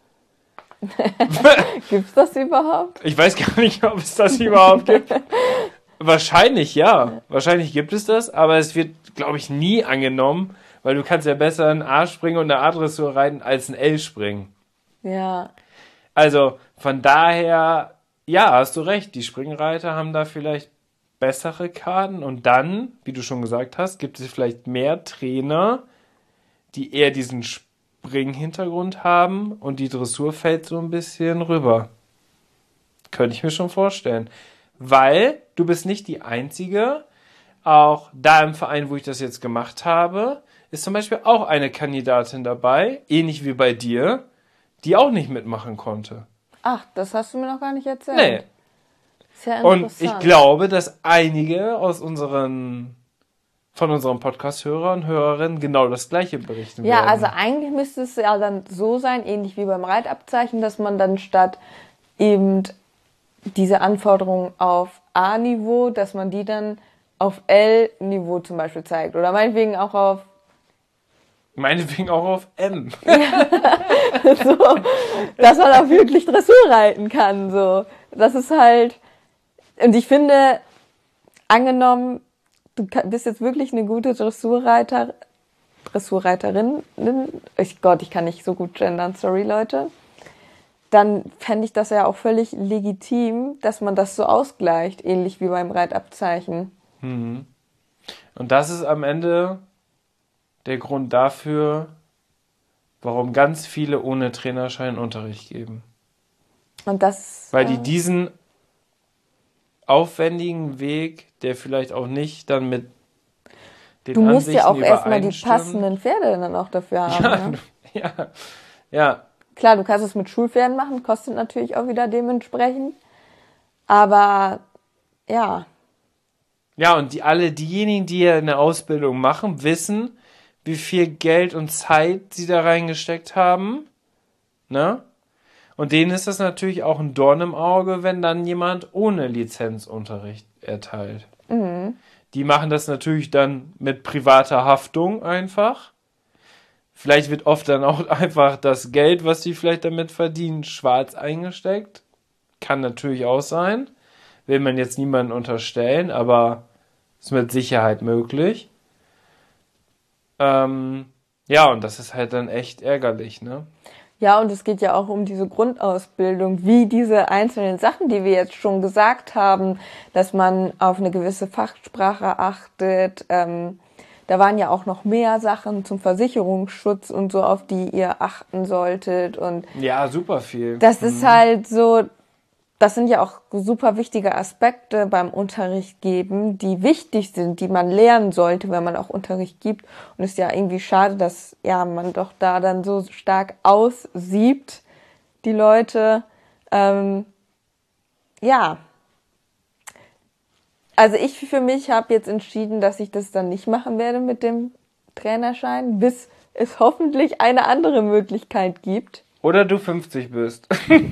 Gibt's das überhaupt? Ich weiß gar nicht, ob es das überhaupt gibt. Wahrscheinlich ja. Wahrscheinlich gibt es das, aber es wird, glaube ich, nie angenommen, weil du kannst ja besser ein A-Springen und eine A-Dressur reiten als ein L-Springen. Ja. Also von daher, ja, hast du recht, die Springreiter haben da vielleicht bessere Karten und dann, wie du schon gesagt hast, gibt es vielleicht mehr Trainer, die eher diesen Springhintergrund haben und die Dressur fällt so ein bisschen rüber. Könnte ich mir schon vorstellen. Weil du bist nicht die Einzige, auch da im Verein, wo ich das jetzt gemacht habe, ist zum Beispiel auch eine Kandidatin dabei, ähnlich wie bei dir, die auch nicht mitmachen konnte. Ach, das hast du mir noch gar nicht erzählt. Nee. Sehr Und ich glaube, dass einige aus unseren, von unseren Podcast-Hörern und Hörerinnen genau das Gleiche berichten ja, werden. Ja, also eigentlich müsste es ja dann so sein, ähnlich wie beim Reitabzeichen, dass man dann statt eben diese Anforderungen auf A-Niveau, dass man die dann auf L-Niveau zum Beispiel zeigt. Oder meinetwegen auch auf... Meinetwegen auch auf M. so, dass man auch wirklich Dressur reiten kann. So. Das ist halt... Und ich finde, angenommen, du bist jetzt wirklich eine gute Dressurreiter, Dressurreiterin, ich Gott, ich kann nicht so gut gendern, sorry Leute, dann fände ich das ja auch völlig legitim, dass man das so ausgleicht, ähnlich wie beim Reitabzeichen. Mhm. Und das ist am Ende der Grund dafür, warum ganz viele ohne Trainerschein Unterricht geben. Und das... Weil die diesen aufwendigen Weg, der vielleicht auch nicht dann mit den Du musst Ansichten ja auch erstmal die übereinstimmt. passenden Pferde dann auch dafür haben. Ja, ne? ja, ja. Klar, du kannst es mit Schulpferden machen, kostet natürlich auch wieder dementsprechend. Aber ja. Ja, und die alle diejenigen, die eine Ausbildung machen, wissen, wie viel Geld und Zeit sie da reingesteckt haben. Ne? Und denen ist das natürlich auch ein Dorn im Auge, wenn dann jemand ohne Lizenzunterricht erteilt. Mhm. Die machen das natürlich dann mit privater Haftung einfach. Vielleicht wird oft dann auch einfach das Geld, was sie vielleicht damit verdienen, schwarz eingesteckt. Kann natürlich auch sein. Will man jetzt niemanden unterstellen, aber ist mit Sicherheit möglich. Ähm, ja, und das ist halt dann echt ärgerlich, ne? Ja, und es geht ja auch um diese Grundausbildung, wie diese einzelnen Sachen, die wir jetzt schon gesagt haben, dass man auf eine gewisse Fachsprache achtet. Ähm, da waren ja auch noch mehr Sachen zum Versicherungsschutz und so, auf die ihr achten solltet. Und ja, super viel. Das mhm. ist halt so, das sind ja auch super wichtige Aspekte beim Unterricht geben, die wichtig sind, die man lernen sollte, wenn man auch Unterricht gibt. Und es ist ja irgendwie schade, dass ja man doch da dann so stark aussiebt, die Leute. Ähm, ja, Also ich für mich habe jetzt entschieden, dass ich das dann nicht machen werde mit dem Trainerschein, bis es hoffentlich eine andere Möglichkeit gibt. Oder du fünfzig bist.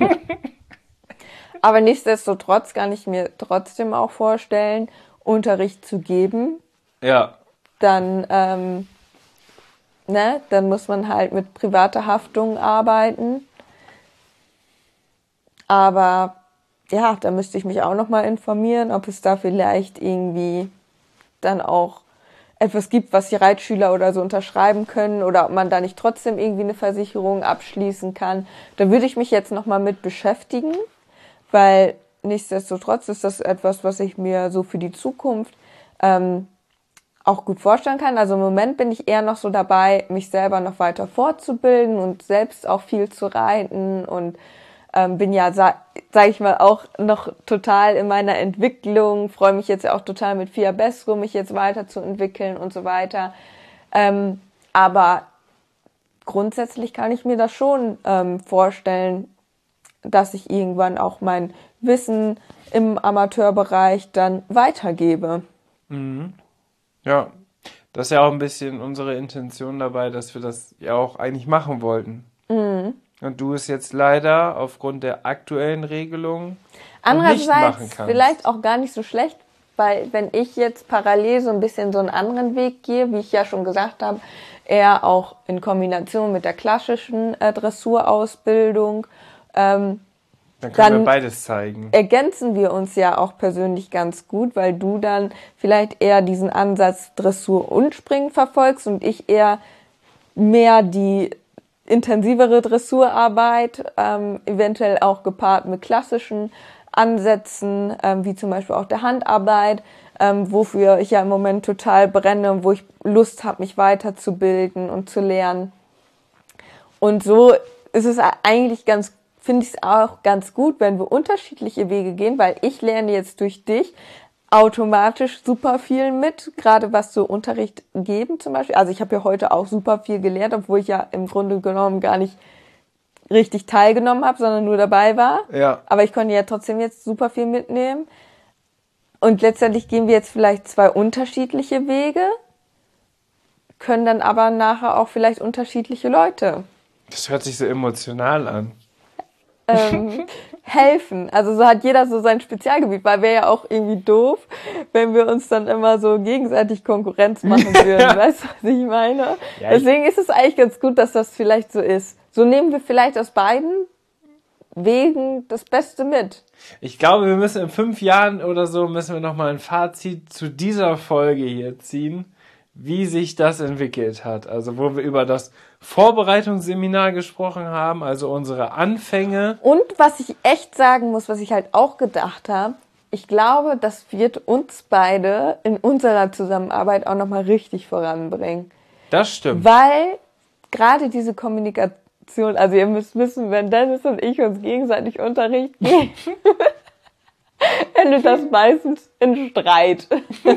Aber nichtsdestotrotz kann ich mir trotzdem auch vorstellen, Unterricht zu geben. Ja. Dann, ähm, ne, dann muss man halt mit privater Haftung arbeiten. Aber ja, da müsste ich mich auch nochmal informieren, ob es da vielleicht irgendwie dann auch etwas gibt, was die Reitschüler oder so unterschreiben können oder ob man da nicht trotzdem irgendwie eine Versicherung abschließen kann. Da würde ich mich jetzt nochmal mit beschäftigen, weil nichtsdestotrotz ist das etwas, was ich mir so für die Zukunft ähm, auch gut vorstellen kann. Also im Moment bin ich eher noch so dabei, mich selber noch weiter fortzubilden und selbst auch viel zu reiten und ähm, bin ja, sa- sag ich mal, auch noch total in meiner Entwicklung, freue mich jetzt ja auch total mit Fia Bessro, mich jetzt weiterzuentwickeln und so weiter. Ähm, aber grundsätzlich kann ich mir das schon ähm, vorstellen, dass ich irgendwann auch mein Wissen im Amateurbereich dann weitergebe. Mhm. Ja, das ist ja auch ein bisschen unsere Intention dabei, dass wir das ja auch eigentlich machen wollten. Mhm. Und du es jetzt leider aufgrund der aktuellen Regelung noch nicht machen Andererseits kannst. vielleicht auch gar nicht so schlecht, weil wenn ich jetzt parallel so ein bisschen so einen anderen Weg gehe, wie ich ja schon gesagt habe, eher auch in Kombination mit der klassischen äh, Dressurausbildung, ähm, Dann können dann wir beides zeigen. ergänzen wir uns ja auch persönlich ganz gut, weil du dann vielleicht eher diesen Ansatz Dressur und Springen verfolgst und ich eher mehr die intensivere Dressurarbeit, ähm, eventuell auch gepaart mit klassischen Ansätzen, ähm, wie zum Beispiel auch der Handarbeit, ähm, wofür ich ja im Moment total brenne und wo ich Lust habe, mich weiterzubilden und zu lernen. Und so ist es eigentlich ganz, finde ich es auch ganz gut, wenn wir unterschiedliche Wege gehen, weil ich lerne jetzt durch dich automatisch super viel mit, gerade was so Unterricht geben zum Beispiel. Also ich habe ja heute auch super viel gelernt, obwohl ich ja im Grunde genommen gar nicht richtig teilgenommen habe, sondern nur dabei war. Ja. Aber ich konnte ja trotzdem jetzt super viel mitnehmen. Und letztendlich gehen wir jetzt vielleicht zwei unterschiedliche Wege, können dann aber nachher auch vielleicht unterschiedliche Leute Das hört sich so emotional an. ähm, helfen. Also so hat jeder so sein Spezialgebiet, weil wäre ja auch irgendwie doof, wenn wir uns dann immer so gegenseitig Konkurrenz machen würden. Weißt du, was ich meine? Ja, ich- Deswegen ist es eigentlich ganz gut, dass das vielleicht so ist. So nehmen wir vielleicht aus beiden Wegen das Beste mit. Ich glaube, wir müssen in fünf Jahren oder so müssen wir nochmal ein Fazit zu dieser Folge hier ziehen, wie sich das entwickelt hat. Also wo wir über das Vorbereitungsseminar gesprochen haben, also unsere Anfänge. Und was ich echt sagen muss, was ich halt auch gedacht habe, ich glaube, das wird uns beide in unserer Zusammenarbeit auch nochmal richtig voranbringen. Das stimmt. Weil gerade diese Kommunikation, also ihr müsst wissen, wenn Dennis und ich uns gegenseitig Unterricht geben, endet das meistens in Streit.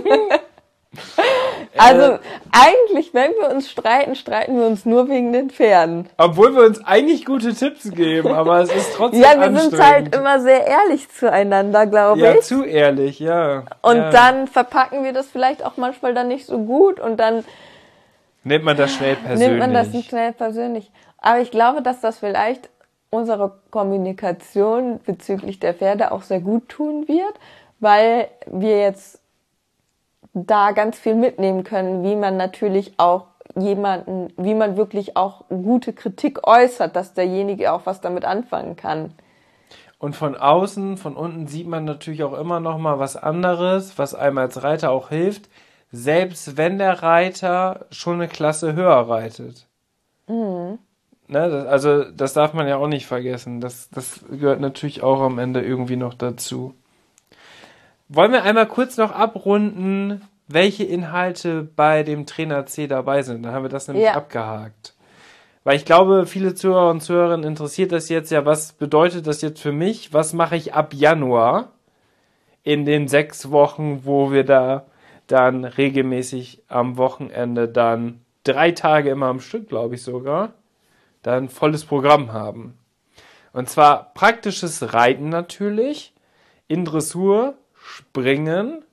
Also eigentlich, wenn wir uns streiten, streiten wir uns nur wegen den Pferden. Obwohl wir uns eigentlich gute Tipps geben, aber es ist trotzdem Ja, wir anstrengend. sind halt immer sehr ehrlich zueinander, glaube Ja, ich. zu ehrlich, ja. Und ja. dann verpacken wir das vielleicht auch manchmal dann nicht so gut und dann nimmt man das schnell persönlich. nimmt man das nicht schnell persönlich. Aber ich glaube, dass das vielleicht unsere Kommunikation bezüglich der Pferde auch sehr gut tun wird, weil wir jetzt da ganz viel mitnehmen können, wie man natürlich auch jemanden, wie man wirklich auch gute Kritik äußert, dass derjenige auch was damit anfangen kann. Und von außen, von unten sieht man natürlich auch immer noch mal was anderes, was einem als Reiter auch hilft, selbst wenn der Reiter schon eine Klasse höher reitet. Mhm. Ne, das, also das darf man ja auch nicht vergessen. Das, das gehört natürlich auch am Ende irgendwie noch dazu. Wollen wir einmal kurz noch abrunden, welche Inhalte bei dem Trainer C dabei sind? Dann haben wir das nämlich Ja. abgehakt. Weil ich glaube, viele Zuhörer und Zuhörerinnen interessiert das jetzt ja, was bedeutet das jetzt für mich? Was mache ich ab Januar in den sechs Wochen, wo wir da dann regelmäßig am Wochenende dann drei Tage immer am Stück, glaube ich sogar, dann volles Programm haben. Und zwar praktisches Reiten natürlich, in Dressur, Springen,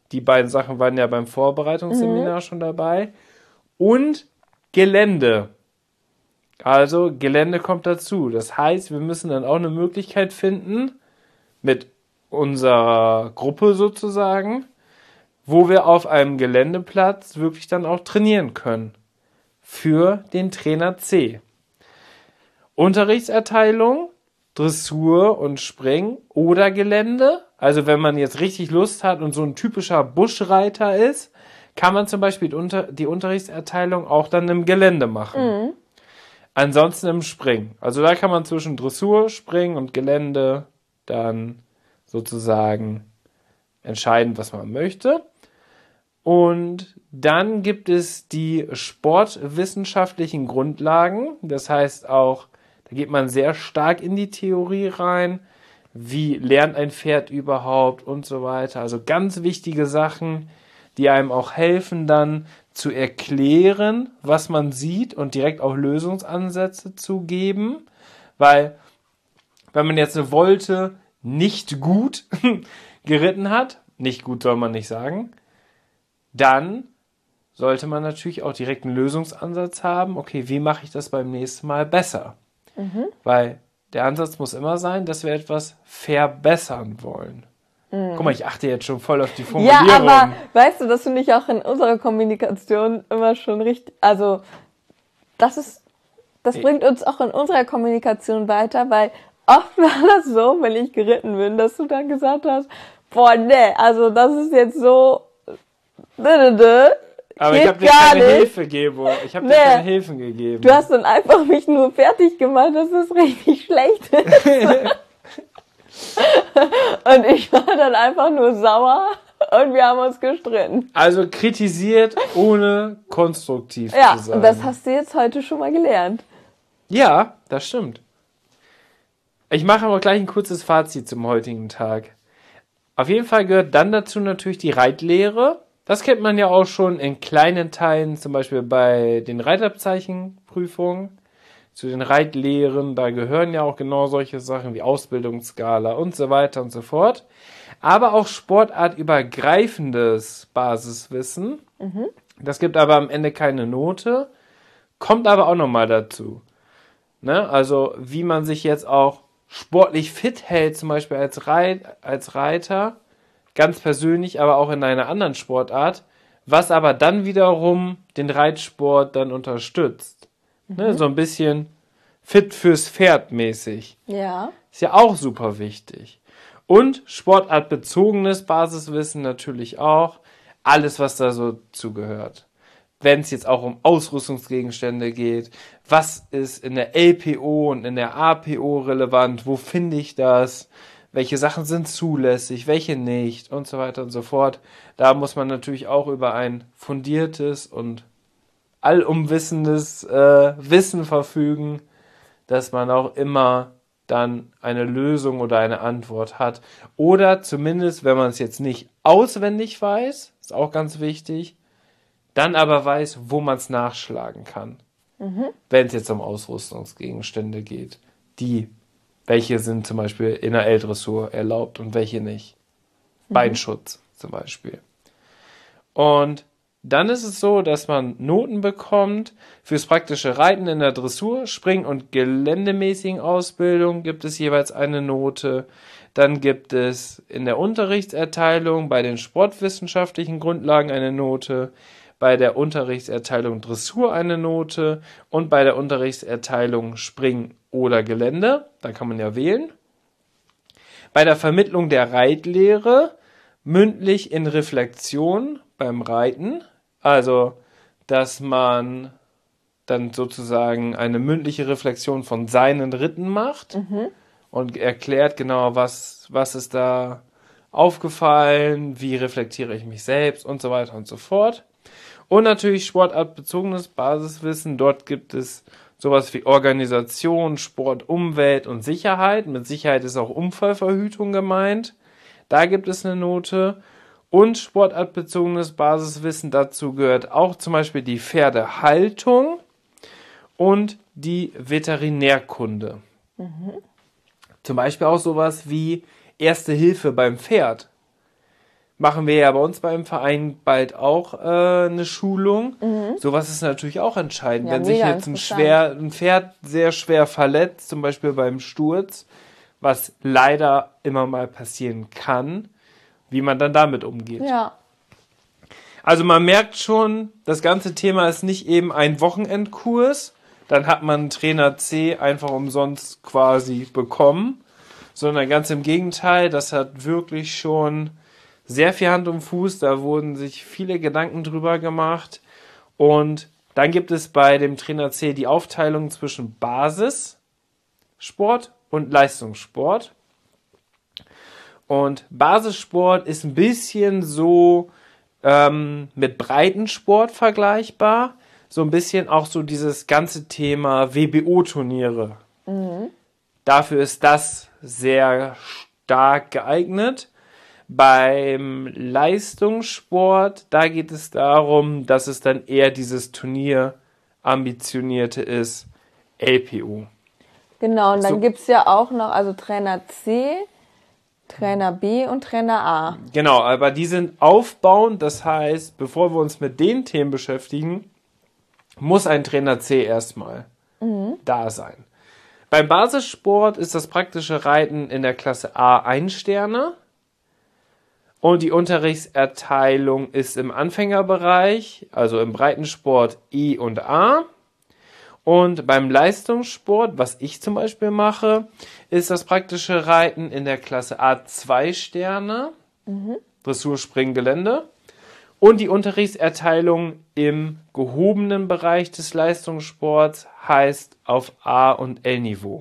Die beiden Sachen waren ja beim Vorbereitungsseminar mhm. schon dabei. Und Gelände. Also Gelände kommt dazu. Das heißt, wir müssen dann auch eine Möglichkeit finden, mit unserer Gruppe sozusagen, wo wir auf einem Geländeplatz wirklich dann auch trainieren können. Für den Trainer C. Unterrichtserteilung, Dressur und Springen oder Gelände. Also wenn man jetzt richtig Lust hat und so ein typischer Buschreiter ist, kann man zum Beispiel die, Unter- die Unterrichtserteilung auch dann im Gelände machen. Mhm. Ansonsten im Springen. Also da kann man zwischen Dressur, Springen und Gelände dann sozusagen entscheiden, was man möchte. Und dann gibt es die sportwissenschaftlichen Grundlagen. Das heißt auch, da geht man sehr stark in die Theorie rein. Wie lernt ein Pferd überhaupt und so weiter. Also ganz wichtige Sachen, die einem auch helfen, dann zu erklären, was man sieht und direkt auch Lösungsansätze zu geben. Weil, wenn man jetzt eine Volte nicht gut geritten hat, nicht gut soll man nicht sagen, dann sollte man natürlich auch direkt einen Lösungsansatz haben. Okay, wie mache ich das beim nächsten Mal besser? Mhm. Weil der Ansatz muss immer sein, dass wir etwas verbessern wollen. Mhm. Guck mal, ich achte jetzt schon voll auf die Formulierung. Ja, aber weißt du, das finde ich auch in unserer Kommunikation immer schon richtig, also das ist, das bringt uns auch in unserer Kommunikation weiter, weil oft war das so, wenn ich geritten bin, dass du dann gesagt hast, boah, nee, also das ist jetzt so, aber ich habe dir keine nicht. Hilfe gegeben. Ich habe nee. dir keine Hilfen gegeben. Du hast dann einfach mich nur fertig gemacht, dass es richtig schlecht ist. Und ich war dann einfach nur sauer und wir haben uns gestritten. Also kritisiert, ohne konstruktiv ja, zu sein. Ja, und das hast du jetzt heute schon mal gelernt. Ja, das stimmt. Ich mache aber gleich ein kurzes Fazit zum heutigen Tag. Auf jeden Fall gehört dann dazu natürlich die Reitlehre. Das kennt man ja auch schon in kleinen Teilen, zum Beispiel bei den Reitabzeichenprüfungen, zu den Reitlehren. Da gehören ja auch genau solche Sachen wie Ausbildungsskala und so weiter und so fort. Aber auch sportartübergreifendes Basiswissen. Mhm. Das gibt aber am Ende keine Note, kommt aber auch nochmal dazu. Ne? Also wie man sich jetzt auch sportlich fit hält, zum Beispiel als, Reit, als Reiter, ganz persönlich, aber auch in einer anderen Sportart, was aber dann wiederum den Reitsport dann unterstützt. Mhm. Ne, so ein bisschen fit fürs Pferd mäßig. Ja. Ist ja auch super wichtig. Und sportartbezogenes Basiswissen natürlich auch. Alles, was da so zugehört. Wenn es jetzt auch um Ausrüstungsgegenstände geht, was ist in der L P O und in der A P O relevant, wo finde ich das? Welche Sachen sind zulässig, welche nicht und so weiter und so fort. Da muss man natürlich auch über ein fundiertes und allumwissendes äh, Wissen verfügen, dass man auch immer dann eine Lösung oder eine Antwort hat. Oder zumindest, wenn man es jetzt nicht auswendig weiß, ist auch ganz wichtig, dann aber weiß, wo man es nachschlagen kann. Mhm. Wenn es jetzt um Ausrüstungsgegenstände geht, die welche sind zum Beispiel in der L-Dressur erlaubt und welche nicht. Mhm. Beinschutz zum Beispiel. Und dann ist es so, dass man Noten bekommt. Fürs praktische Reiten in der Dressur, Spring- und geländemäßigen Ausbildung gibt es jeweils eine Note. Dann gibt es in der Unterrichtserteilung bei den sportwissenschaftlichen Grundlagen eine Note. Bei der Unterrichtserteilung Dressur eine Note und bei der Unterrichtserteilung Spring oder Gelände, da kann man ja wählen. Bei der Vermittlung der Reitlehre mündlich in Reflexion beim Reiten, also dass man dann sozusagen eine mündliche Reflexion von seinen Ritten macht mhm. und erklärt genau, was, was ist da aufgefallen, wie reflektiere ich mich selbst und so weiter und so fort. Und natürlich sportartbezogenes Basiswissen. Dort gibt es sowas wie Organisation, Sport, Umwelt und Sicherheit. Mit Sicherheit ist auch Unfallverhütung gemeint. Da gibt es eine Note. Und sportartbezogenes Basiswissen. Dazu gehört auch zum Beispiel die Pferdehaltung und die Veterinärkunde. Mhm. Zum Beispiel auch sowas wie Erste Hilfe beim Pferd. machen wir ja bei uns beim Verein bald auch äh, eine Schulung. Mhm. Sowas ist natürlich auch entscheidend. Ja, Wenn sich mega jetzt ein, interessant. schwer, ein Pferd sehr schwer verletzt, zum Beispiel beim Sturz, was leider immer mal passieren kann, wie man dann damit umgeht. Ja. Also man merkt schon, das ganze Thema ist nicht eben ein Wochenendkurs, dann hat man Trainer C einfach umsonst quasi bekommen, sondern ganz im Gegenteil, das hat wirklich schon sehr viel Hand und Fuß, da wurden sich viele Gedanken drüber gemacht. Und dann gibt es bei dem Trainer C die Aufteilung zwischen Basissport und Leistungssport. Und Basissport ist ein bisschen so ähm, mit Breitensport vergleichbar. So ein bisschen auch so dieses ganze Thema W B O-Turniere. Mhm. Dafür ist das sehr stark geeignet. Beim Leistungssport, da geht es darum, dass es dann eher dieses Turnier ambitionierte ist, L P O. Genau, und dann So. gibt's ja auch noch, also Trainer C, Trainer B und Trainer A. Genau, aber die sind aufbauend, das heißt, bevor wir uns mit den Themen beschäftigen, muss ein Trainer C erstmal Mhm. da sein. Beim Basissport ist das praktische Reiten in der Klasse A ein Sterne und die Unterrichtserteilung ist im Anfängerbereich, also im Breitensport E und A. Und beim Leistungssport, was ich zum Beispiel mache, ist das praktische Reiten in der Klasse A zwei Sterne, Mhm. Dressur, Springen, Gelände. Und die Unterrichtserteilung im gehobenen Bereich des Leistungssports heißt auf A- und L-Niveau.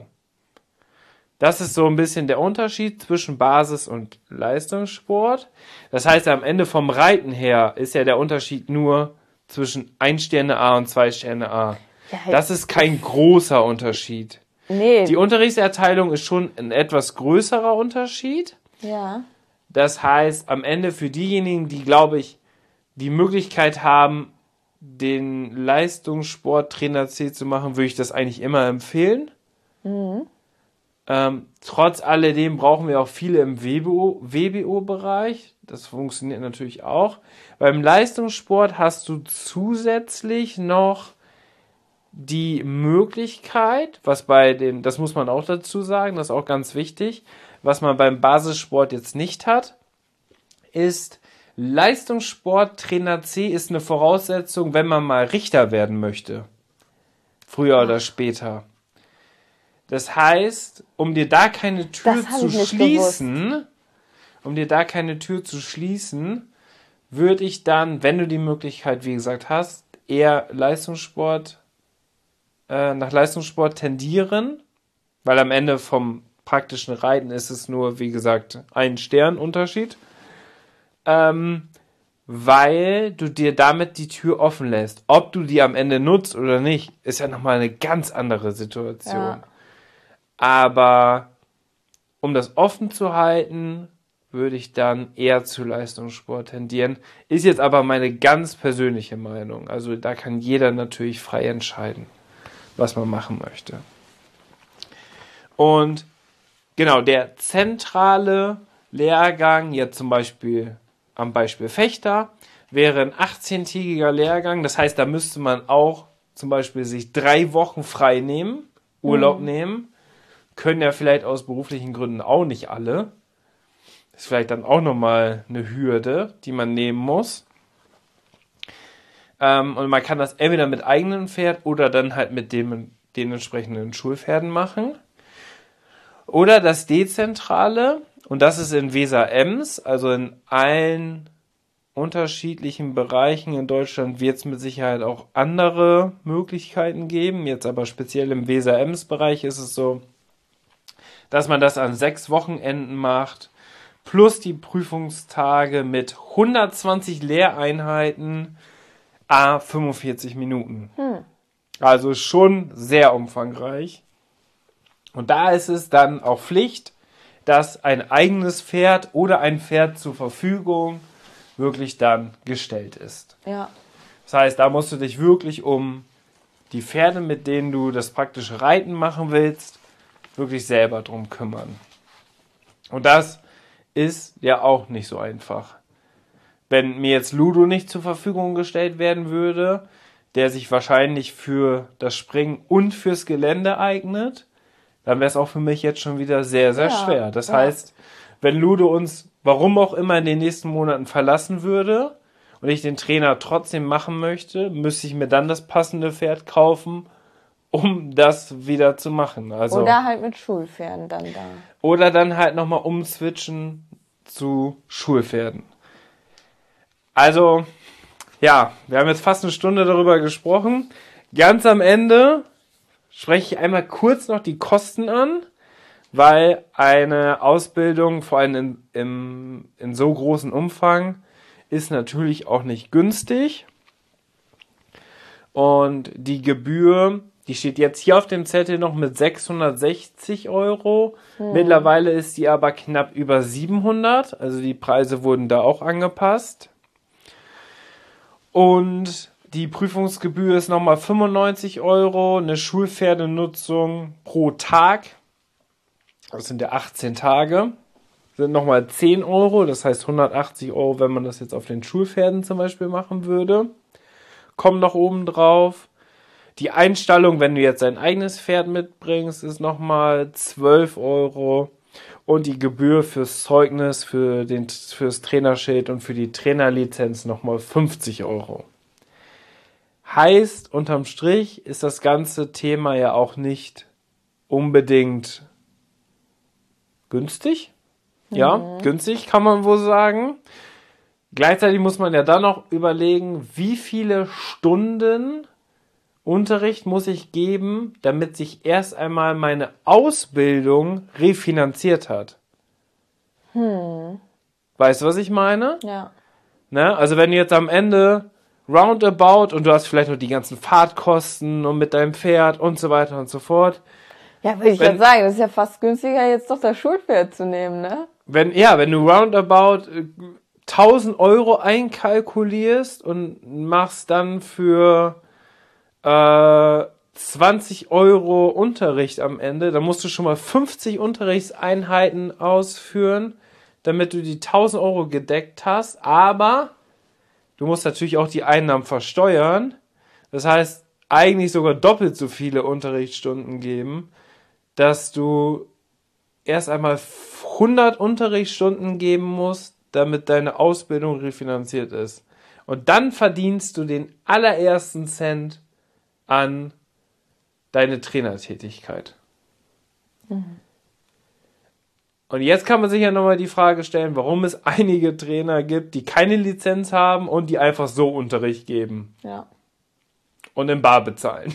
Das ist so ein bisschen der Unterschied zwischen Basis- und Leistungssport. Das heißt, am Ende vom Reiten her ist ja der Unterschied nur zwischen ein Sterne A und zwei Sterne A. Ja, Das ist kein großer Unterschied. Nee. Die Unterrichtserteilung ist schon ein etwas größerer Unterschied. Ja. Das heißt, am Ende für diejenigen, die, glaube ich, die Möglichkeit haben, den Leistungssport Trainer C zu machen, würde ich das eigentlich immer empfehlen. Mhm. Ähm, trotz alledem brauchen wir auch viele im W B O, W B O-Bereich. Das funktioniert natürlich auch. Beim Leistungssport hast du zusätzlich noch die Möglichkeit, was bei den, das muss man auch dazu sagen, das ist auch ganz wichtig, was man beim Basissport jetzt nicht hat, ist Leistungssport Trainer C ist eine Voraussetzung, wenn man mal Richter werden möchte. Früher oder später. Das heißt, um dir da keine Tür Das hab zu ich nicht schließen, um dir da keine Tür zu schließen, würde ich dann, wenn du die Möglichkeit, wie gesagt, hast, eher Leistungssport, äh, nach Leistungssport tendieren, weil am Ende vom praktischen Reiten ist es nur, wie gesagt, ein Sternunterschied. Ähm, weil du dir damit die Tür offen lässt. Ob du die am Ende nutzt oder nicht, ist ja nochmal eine ganz andere Situation. Ja. Aber um das offen zu halten, würde ich dann eher zu Leistungssport tendieren. Ist jetzt aber meine ganz persönliche Meinung. Also da kann jeder natürlich frei entscheiden, was man machen möchte. Und genau, der zentrale Lehrgang, jetzt zum Beispiel am Beispiel Fechter, wäre ein achtzehntägiger Lehrgang. Das heißt, da müsste man auch zum Beispiel sich drei Wochen frei nehmen, Urlaub Mhm. nehmen. Können ja vielleicht aus beruflichen Gründen auch nicht alle. Das ist vielleicht dann auch nochmal eine Hürde, die man nehmen muss. Ähm, und man kann das entweder mit eigenem Pferd oder dann halt mit dem, den entsprechenden Schulpferden machen. Oder das Dezentrale, und das ist in Weser-Ems, also in allen unterschiedlichen Bereichen in Deutschland wird es mit Sicherheit auch andere Möglichkeiten geben. Jetzt aber speziell im Weser-Ems-Bereich ist es so, dass man das an sechs Wochenenden macht, plus die Prüfungstage mit hundertzwanzig Lehreinheiten à fünfundvierzig Minuten. Hm. Also schon sehr umfangreich. Und da ist es dann auch Pflicht, dass ein eigenes Pferd oder ein Pferd zur Verfügung wirklich dann gestellt ist. Ja. Das heißt, da musst du dich wirklich um die Pferde, mit denen du das praktische Reiten machen willst, wirklich selber drum kümmern. Und das ist ja auch nicht so einfach. wenn mir jetzt Ludo nicht zur Verfügung gestellt werden würde, der sich wahrscheinlich für das Springen und fürs Gelände eignet, dann wäre es auch für mich jetzt schon wieder sehr, sehr Ja, schwer. Das ja. heißt, wenn Ludo uns, warum auch immer, in den nächsten Monaten verlassen würde und ich den Trainer trotzdem machen möchte, müsste ich mir dann das passende Pferd kaufen, um das wieder zu machen. Also, Oder halt mit Schulpferden dann da. oder dann halt nochmal umswitchen zu Schulpferden. Also, ja, wir haben jetzt fast eine Stunde darüber gesprochen. Ganz am Ende spreche ich einmal kurz noch die Kosten an, weil eine Ausbildung, vor allem in, im, in so großem Umfang, ist natürlich auch nicht günstig. Und die Gebühr, die steht jetzt hier auf dem Zettel noch mit sechshundertsechzig Euro. Hm. Mittlerweile ist die aber knapp über siebenhundert. Also die Preise wurden da auch angepasst. Und die Prüfungsgebühr ist nochmal fünfundneunzig Euro. Eine Schulpferdenutzung pro Tag, das sind ja achtzehn Tage, sind nochmal zehn Euro. Das heißt hundertachtzig Euro, wenn man das jetzt auf den Schulpferden zum Beispiel machen würde. Kommen noch oben drauf. Die Einstallung, wenn du jetzt dein eigenes Pferd mitbringst, ist nochmal zwölf Euro. Und die Gebühr fürs Zeugnis, für den, fürs Trainerschild und für die Trainerlizenz nochmal fünfzig Euro. Heißt, unterm Strich ist das ganze Thema ja auch nicht unbedingt günstig. Ja, mhm. günstig kann man wohl sagen. Gleichzeitig muss man ja dann noch überlegen, wie viele Stunden Unterricht muss ich geben, damit sich erst einmal meine Ausbildung refinanziert hat. Hm. Weißt du, was ich meine? Ja. Ne? Also wenn du jetzt am Ende roundabout und du hast vielleicht noch die ganzen Fahrtkosten und mit deinem Pferd und so weiter und so fort. Ja, würde ich wenn, gerade sagen, das ist ja fast günstiger, jetzt doch das Schulpferd zu nehmen, ne? Wenn, ja, wenn du roundabout tausend Euro einkalkulierst und machst dann für zwanzig Euro Unterricht am Ende, dann musst du schon mal fünfzig Unterrichtseinheiten ausführen, damit du die tausend Euro gedeckt hast, aber du musst natürlich auch die Einnahmen versteuern. Das heißt, eigentlich sogar doppelt so viele Unterrichtsstunden geben, dass du erst einmal hundert Unterrichtsstunden geben musst, damit deine Ausbildung refinanziert ist. Und dann verdienst du den allerersten Cent an deine Trainertätigkeit. Mhm. Und jetzt kann man sich ja nochmal die Frage stellen, warum es einige Trainer gibt, die keine Lizenz haben und die einfach so Unterricht geben. Ja. Und in bar bezahlen.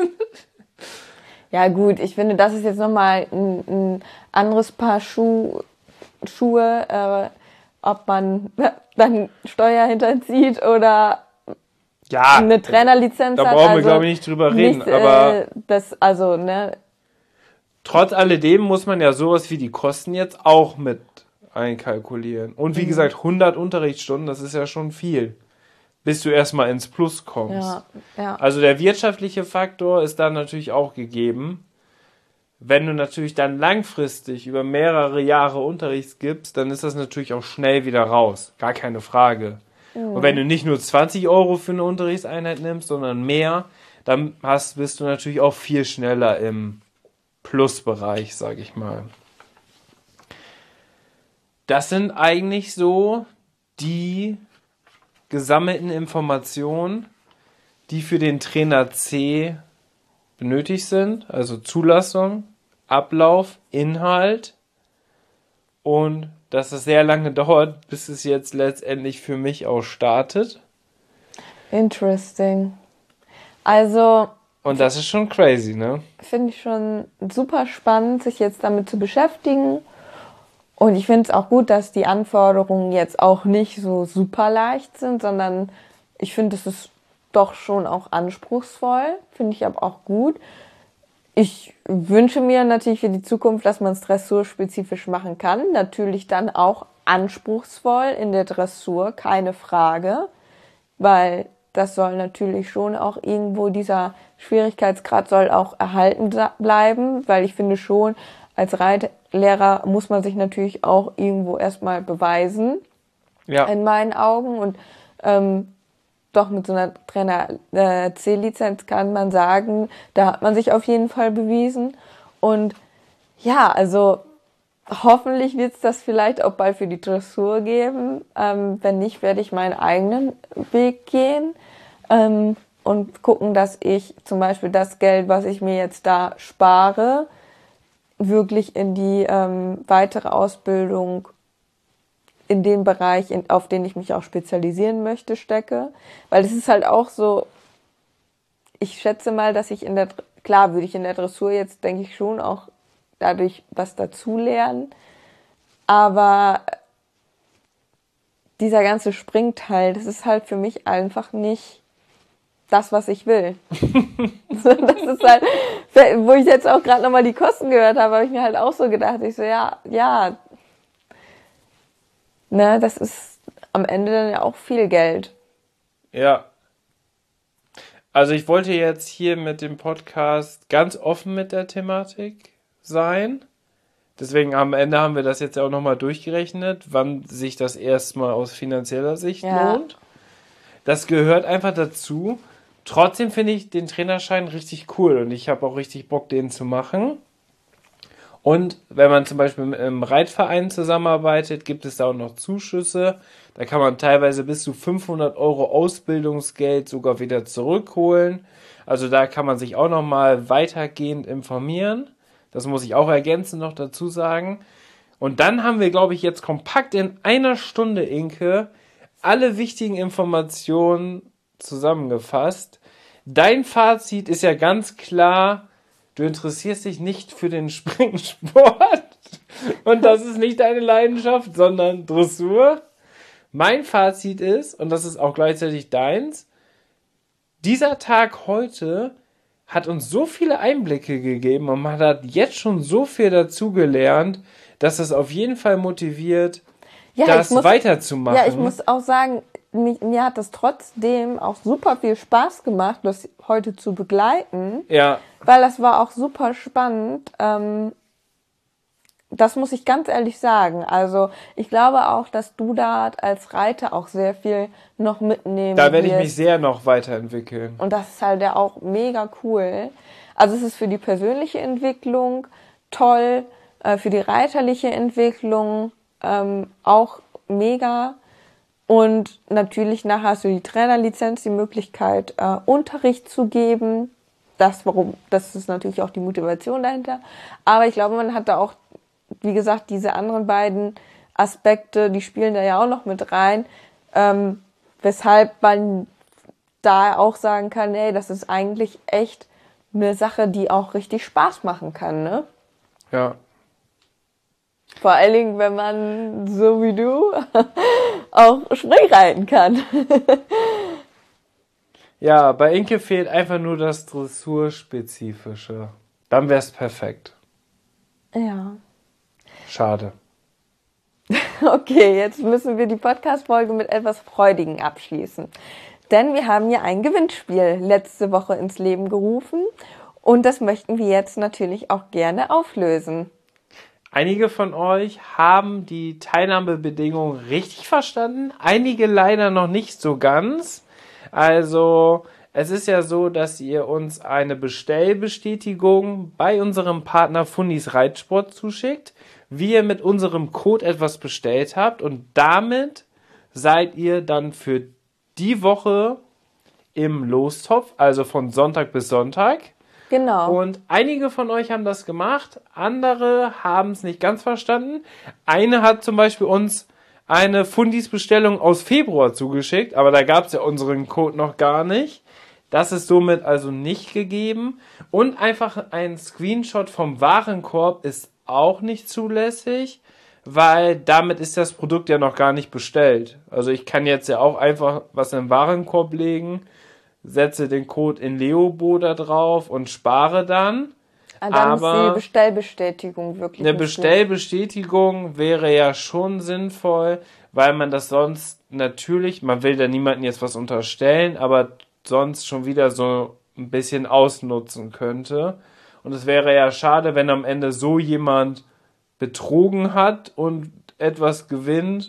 Ja gut, ich finde, das ist jetzt nochmal ein, ein anderes Paar Schuh, Schuhe, äh, ob man dann Steuer hinterzieht oder ja, eine Trainerlizenz da hat. brauchen wir, also glaube ich, nicht drüber reden. nicht, aber äh, das, also, ne. Trotz alledem muss man ja sowas wie die Kosten jetzt auch mit einkalkulieren. Und wie mhm. gesagt, hundert Unterrichtsstunden, das ist ja schon viel, bis du erstmal ins Plus kommst. Ja, ja. Also der wirtschaftliche Faktor ist dann natürlich auch gegeben. Wenn du natürlich dann langfristig über mehrere Jahre Unterricht gibst, dann ist das natürlich auch schnell wieder raus. Gar keine Frage. Und wenn du nicht nur zwanzig Euro für eine Unterrichtseinheit nimmst, sondern mehr, dann hast, bist du natürlich auch viel schneller im Plusbereich, sag ich mal. Das sind eigentlich so die gesammelten Informationen, die für den Trainer C benötigt sind. Also Zulassung, Ablauf, Inhalt und dass es sehr lange dauert, bis es jetzt letztendlich für mich auch startet. Interesting. Also... Und das ist schon crazy, ne? Finde ich schon super spannend, sich jetzt damit zu beschäftigen. Und ich finde es auch gut, dass die Anforderungen jetzt auch nicht so super leicht sind, sondern ich finde, es ist doch schon auch anspruchsvoll. Finde ich aber auch gut. Ich wünsche mir natürlich für die Zukunft, dass man es dressurspezifisch machen kann. Natürlich dann auch anspruchsvoll in der Dressur, keine Frage. Weil das soll natürlich schon auch irgendwo, dieser Schwierigkeitsgrad soll auch erhalten bleiben. Weil ich finde schon, als Reitlehrer muss man sich natürlich auch irgendwo erstmal beweisen. Ja. in meinen Augen. Und ähm, doch mit so einer Trainer-C-Lizenz kann man sagen, da hat man sich auf jeden Fall bewiesen. Und ja, also hoffentlich wird es das vielleicht auch bald für die Dressur geben. Ähm, wenn nicht, werde ich meinen eigenen Weg gehen ähm, und gucken, dass ich zum Beispiel das Geld, was ich mir jetzt da spare, wirklich in die ähm, weitere Ausbildung in den Bereich, in, auf den ich mich auch spezialisieren möchte, stecke. Weil es ist halt auch so, ich schätze mal, dass ich in der, klar würde ich in der Dressur jetzt, denke ich, schon auch dadurch was dazulernen. Aber dieser ganze Springteil, das ist halt für mich einfach nicht das, was ich will. So, das ist halt, wo ich jetzt auch gerade nochmal die Kosten gehört habe, habe ich mir halt auch so gedacht, ich so, ja, ja, ne, das ist am Ende dann ja auch viel Geld. Ja. Also ich wollte jetzt hier mit dem Podcast ganz offen mit der Thematik sein. Deswegen am Ende haben wir das jetzt auch nochmal durchgerechnet, wann sich das erstmal aus finanzieller Sicht Ja. lohnt. Das gehört einfach dazu. Trotzdem finde ich den Trainerschein richtig cool und ich habe auch richtig Bock, den zu machen. Und wenn man zum Beispiel mit einem Reitverein zusammenarbeitet, gibt es da auch noch Zuschüsse. Da kann man teilweise bis zu fünfhundert Euro Ausbildungsgeld sogar wieder zurückholen. Also da kann man sich auch nochmal weitergehend informieren. Das muss ich auch ergänzend noch dazu sagen. Und dann haben wir, glaube ich, jetzt kompakt in einer Stunde, Inke, alle wichtigen Informationen zusammengefasst. Dein Fazit ist ja ganz klar, du interessierst dich nicht für den Springsport und das ist nicht deine Leidenschaft, sondern Dressur. Mein Fazit ist, und das ist auch gleichzeitig deins, dieser Tag heute hat uns so viele Einblicke gegeben und man hat jetzt schon so viel dazugelernt, dass es auf jeden Fall motiviert, Ja, das ich muss, weiterzumachen. Ja, ich muss auch sagen, mich, mir hat das trotzdem auch super viel Spaß gemacht, das heute zu begleiten, Ja, weil das war auch super spannend. Ähm, das muss ich ganz ehrlich sagen. Also ich glaube auch, dass du da als Reiter auch sehr viel noch mitnehmen da werde ich wirst. mich sehr noch weiterentwickeln. Und das ist halt ja auch mega cool. Also es ist für die persönliche Entwicklung toll, äh, für die reiterliche Entwicklung ähm, auch mega. Und natürlich nachher hast du die Trainerlizenz, die Möglichkeit, äh, Unterricht zu geben. Das, warum, das ist natürlich auch die Motivation dahinter. Aber ich glaube, man hat da auch, wie gesagt, diese anderen beiden Aspekte, die spielen da ja auch noch mit rein, ähm, weshalb man da auch sagen kann, ey, das ist eigentlich echt eine Sache, die auch richtig Spaß machen kann, ne? Ja. Vor allen Dingen, wenn man, so wie du, auch Springreiten kann. Ja, bei Inke fehlt einfach nur das Dressurspezifische. Dann wäre es perfekt. Ja. Schade. Okay, jetzt müssen wir die Podcast-Folge mit etwas Freudigen abschließen. Denn wir haben ja ein Gewinnspiel letzte Woche ins Leben gerufen und das möchten wir jetzt natürlich auch gerne auflösen. Einige von euch haben die Teilnahmebedingungen richtig verstanden, einige leider noch nicht so ganz. Also es ist ja so, dass ihr uns eine Bestellbestätigung bei unserem Partner Fundis Reitsport zuschickt, wie ihr mit unserem Code etwas bestellt habt und damit seid ihr dann für die Woche im Lostopf, also von Sonntag bis Sonntag. Genau. Und einige von euch haben das gemacht, andere haben es nicht ganz verstanden. Eine hat zum Beispiel uns eine Fundis-Bestellung aus Februar zugeschickt, aber da gab es ja unseren Code noch gar nicht. Das ist somit also nicht gegeben. Und einfach ein Screenshot vom Warenkorb ist auch nicht zulässig, weil damit ist das Produkt ja noch gar nicht bestellt. Also ich kann jetzt ja auch einfach was in den Warenkorb legen, setze den Code in Leobo da drauf und spare dann. Ah, dann aber ist die Bestellbestätigung wirklich eine nicht Bestellbestätigung wäre ja schon sinnvoll, weil man das sonst natürlich, man will da niemandem jetzt was unterstellen, aber sonst schon wieder so ein bisschen ausnutzen könnte. Und es wäre ja schade, wenn am Ende so jemand betrogen hat und etwas gewinnt.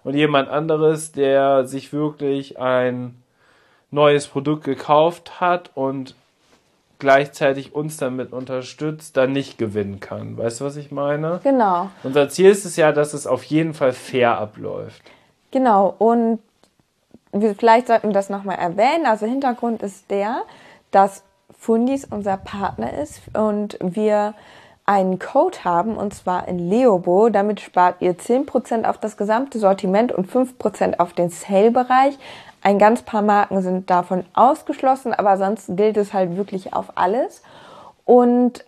und jemand anderes, der sich wirklich ein neues Produkt gekauft hat und gleichzeitig uns damit unterstützt, dann nicht gewinnen kann. Weißt du, was ich meine? Genau. Unser Ziel ist es ja, dass es auf jeden Fall fair abläuft. Genau, und wir, vielleicht sollten wir das nochmal erwähnen. Also Hintergrund ist der, dass Fundis unser Partner ist und wir einen Code haben, und zwar in Leobo. Damit spart ihr zehn Prozent auf das gesamte Sortiment und fünf Prozent auf den Sale-Bereich. Ein ganz paar Marken sind davon ausgeschlossen, aber sonst gilt es halt wirklich auf alles. Und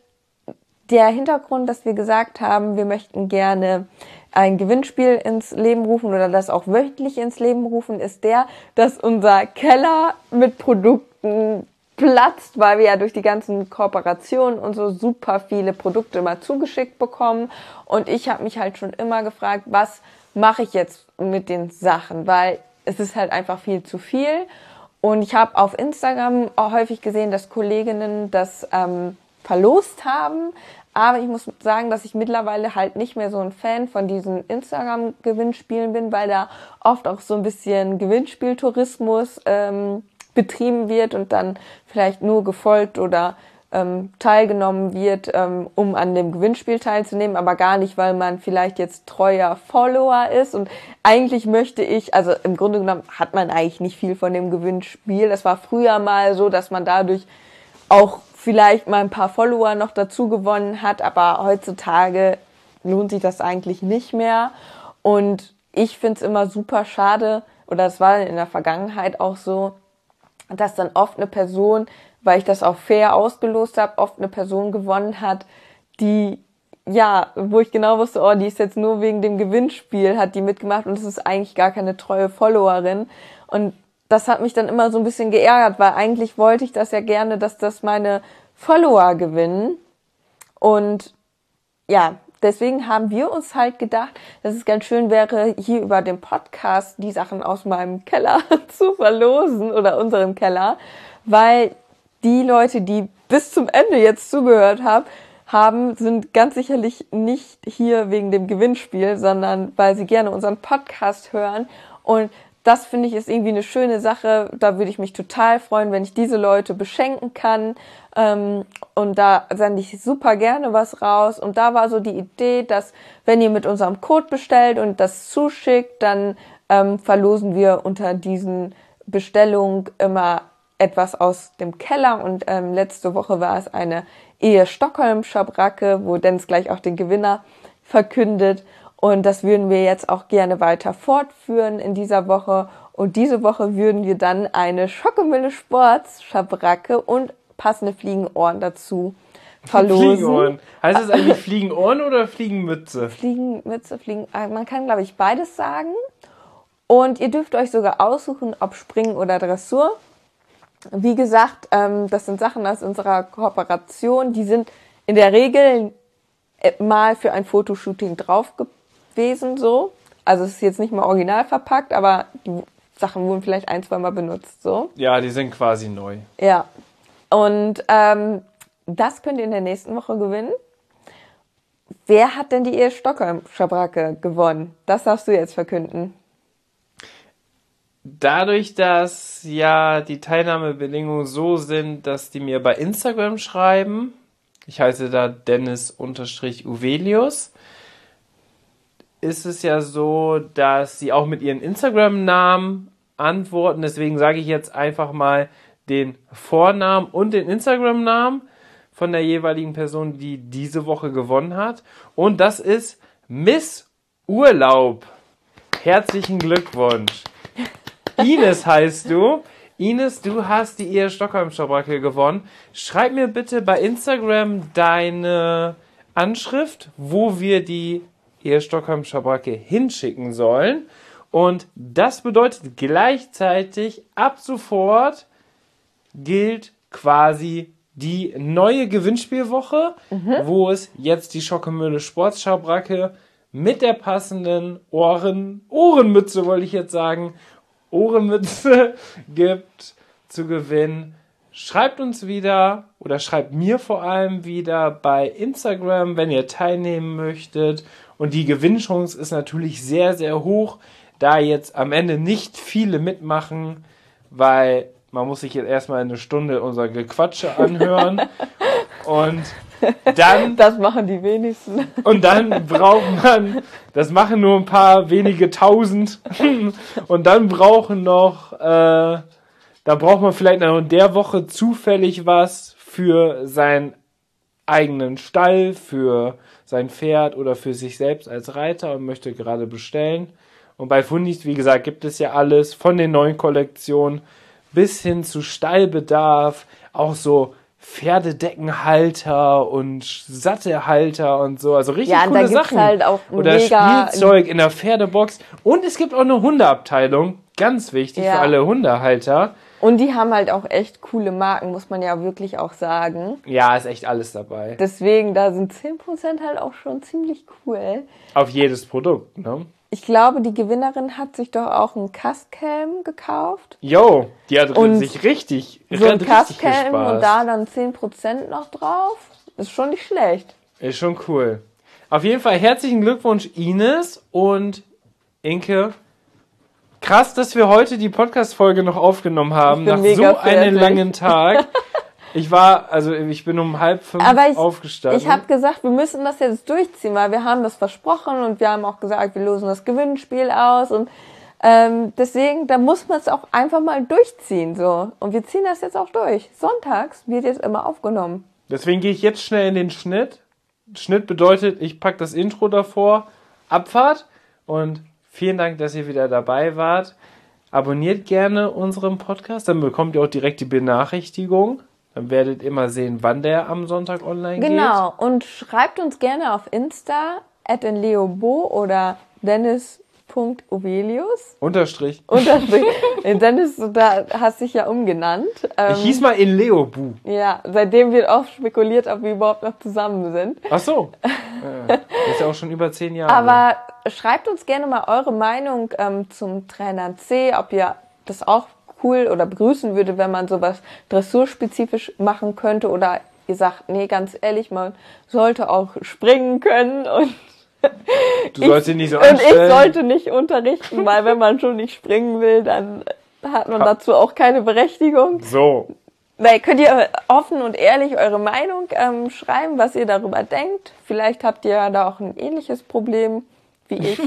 der Hintergrund, dass wir gesagt haben, wir möchten gerne ein Gewinnspiel ins Leben rufen oder das auch wöchentlich ins Leben rufen, ist der, dass unser Keller mit Produkten platzt, weil wir ja durch die ganzen Kooperationen und so super viele Produkte mal zugeschickt bekommen. Und ich habe mich halt schon immer gefragt, was mache ich jetzt mit den Sachen, weil es ist halt einfach viel zu viel. Und ich habe auf Instagram auch häufig gesehen, dass Kolleginnen das ähm, verlost haben. Aber ich muss sagen, dass ich mittlerweile halt nicht mehr so ein Fan von diesen Instagram-Gewinnspielen bin, weil da oft auch so ein bisschen Gewinnspieltourismus ähm, betrieben wird und dann vielleicht nur gefolgt oder ähm, teilgenommen wird, ähm, um an dem Gewinnspiel teilzunehmen, aber gar nicht, weil man vielleicht jetzt treuer Follower ist. Und eigentlich möchte ich, also im Grunde genommen hat man eigentlich nicht viel von dem Gewinnspiel. Das war früher mal so, dass man dadurch auch vielleicht mal ein paar Follower noch dazu gewonnen hat, aber heutzutage lohnt sich das eigentlich nicht mehr. Und ich finde es immer super schade, oder es war in der Vergangenheit auch so, dass dann oft eine Person, weil ich das auch fair ausgelost habe, oft eine Person gewonnen hat, die, ja, wo ich genau wusste, oh, die ist jetzt nur wegen dem Gewinnspiel, hat die mitgemacht und es ist eigentlich gar keine treue Followerin. Und das hat mich dann immer so ein bisschen geärgert, weil eigentlich wollte ich das ja gerne, dass das meine Follower gewinnen. Und ja, deswegen haben wir uns halt gedacht, dass es ganz schön wäre, hier über den Podcast die Sachen aus meinem Keller zu verlosen oder unserem Keller, weil die Leute, die bis zum Ende jetzt zugehört haben, haben, sind ganz sicherlich nicht hier wegen dem Gewinnspiel, sondern weil sie gerne unseren Podcast hören. Und das finde ich ist irgendwie eine schöne Sache. Da würde ich mich total freuen, wenn ich diese Leute beschenken kann. Ähm, und da sende ich super gerne was raus. Und da war so die Idee, dass wenn ihr mit unserem Code bestellt und das zuschickt, dann ähm, verlosen wir unter diesen Bestellungen immer etwas aus dem Keller. Und ähm, letzte Woche war es eine Ehe-Stockholm-Schabracke, wo Dennis gleich auch den Gewinner verkündet. Und das würden wir jetzt auch gerne weiter fortführen in dieser Woche. Und diese Woche würden wir dann eine Schokomille Sports Schabracke und passende Fliegenohren dazu verlosen. Fliegenohren. Heißt es eigentlich Fliegenohren oder Fliegenmütze? Fliegenmütze, Fliegen, man kann glaube ich beides sagen. Und ihr dürft euch sogar aussuchen, ob Springen oder Dressur. Wie gesagt, ähm, das sind Sachen aus unserer Kooperation. Die sind in der Regel mal für ein Fotoshooting drauf gewesen, so. Also es ist jetzt nicht mal original verpackt, aber die Sachen wurden vielleicht ein, zwei Mal benutzt, so. Ja, die sind quasi neu. Ja. Und ähm, das könnt ihr in der nächsten Woche gewinnen. Wer hat denn die Ehe Stockholm-Schabracke gewonnen? Das darfst du jetzt verkünden. Dadurch, dass ja die Teilnahmebedingungen so sind, dass die mir bei Instagram schreiben, ich heiße da Dennis-Uvelius, ist es ja so, dass sie auch mit ihren Instagram-Namen antworten. Deswegen sage ich jetzt einfach mal den Vornamen und den Instagram-Namen von der jeweiligen Person, die diese Woche gewonnen hat. Und das ist Miss Urlaub. Herzlichen Glückwunsch. Ines heißt du. Ines, du hast die Ehe Stockholm-Schabracke gewonnen. Schreib mir bitte bei Instagram deine Anschrift, wo wir die Ehe Stockholm-Schabracke hinschicken sollen. Und das bedeutet gleichzeitig, ab sofort gilt quasi die neue Gewinnspielwoche, mhm. wo es jetzt die Schokomille Sports-Schabracke mit der passenden Ohren, Ohrenmütze, wollte ich jetzt sagen, Ohrenmütze gibt zu gewinnen. Schreibt uns wieder oder schreibt mir vor allem wieder bei Instagram, wenn ihr teilnehmen möchtet. Und die Gewinnchance ist natürlich sehr, sehr hoch, da jetzt am Ende nicht viele mitmachen, weil man muss sich jetzt erstmal eine Stunde unser Gequatsche anhören und dann... Das machen die wenigsten. Und dann braucht man, das machen nur ein paar wenige Tausend und dann brauchen noch, äh, da braucht man vielleicht noch in der Woche zufällig was für seinen eigenen Stall, für sein Pferd oder für sich selbst als Reiter und möchte gerade bestellen. Und bei Fundis, wie gesagt, gibt es ja alles von den neuen Kollektionen bis hin zu Stallbedarf, auch so Pferdedeckenhalter und Sattelhalter und so, also richtig ja, coole da gibt's Sachen. Halt auch oder mega Spielzeug in der Pferdebox und es gibt auch eine Hundeabteilung, ganz wichtig ja. für alle Hundehalter. Und die haben halt auch echt coole Marken, muss man ja wirklich auch sagen. Ja, ist echt alles dabei. Deswegen, da sind zehn Prozent halt auch schon ziemlich cool. Auf jedes Produkt, ne? Ich glaube, die Gewinnerin hat sich doch auch einen Cast-Cam gekauft. Jo, die hat und sich richtig, so ein richtig Cast-Cam gespaßt. und da dann zehn Prozent noch drauf. Ist schon nicht schlecht. Ist schon cool. Auf jeden Fall herzlichen Glückwunsch, Ines und Inke. Krass, dass wir heute die Podcast-Folge noch aufgenommen haben, nach so einem langen Tag. Ich war, also ich bin um halb fünf Aber ich, aufgestanden. Ich habe gesagt, wir müssen das jetzt durchziehen, weil wir haben das versprochen und wir haben auch gesagt, wir lösen das Gewinnspiel aus und ähm, deswegen, da muss man es auch einfach mal durchziehen, so. Und wir ziehen das jetzt auch durch. Sonntags wird jetzt immer aufgenommen. Deswegen gehe ich jetzt schnell in den Schnitt. Schnitt bedeutet, ich packe das Intro davor, Abfahrt und vielen Dank, dass ihr wieder dabei wart. Abonniert gerne unseren Podcast, dann bekommt ihr auch direkt die Benachrichtigung. Dann werdet ihr immer sehen, wann der am Sonntag online geht. Genau, und schreibt uns gerne auf Insta, at leobo oder dennis.ovelius. Unterstrich. Unterstrich. Dennis, da hast dich ja umgenannt. Ähm, ich hieß mal in Leobu. Ja, seitdem wird oft spekuliert, ob wir überhaupt noch zusammen sind. Ach so. Das ist ja auch schon über zehn Jahre. Aber schreibt uns gerne mal eure Meinung ähm, zum Trainer C, ob ihr das auch cool oder begrüßen würde, wenn man sowas dressurspezifisch machen könnte oder ihr sagt, nee, ganz ehrlich, man sollte auch springen können und du sollst ihn nicht so und ich anstellen. sollte nicht unterrichten, weil wenn man schon nicht springen will, dann hat man dazu auch keine Berechtigung. So. Weil könnt ihr offen und ehrlich eure Meinung ähm, schreiben, was ihr darüber denkt. Vielleicht habt ihr da auch ein ähnliches Problem wie ich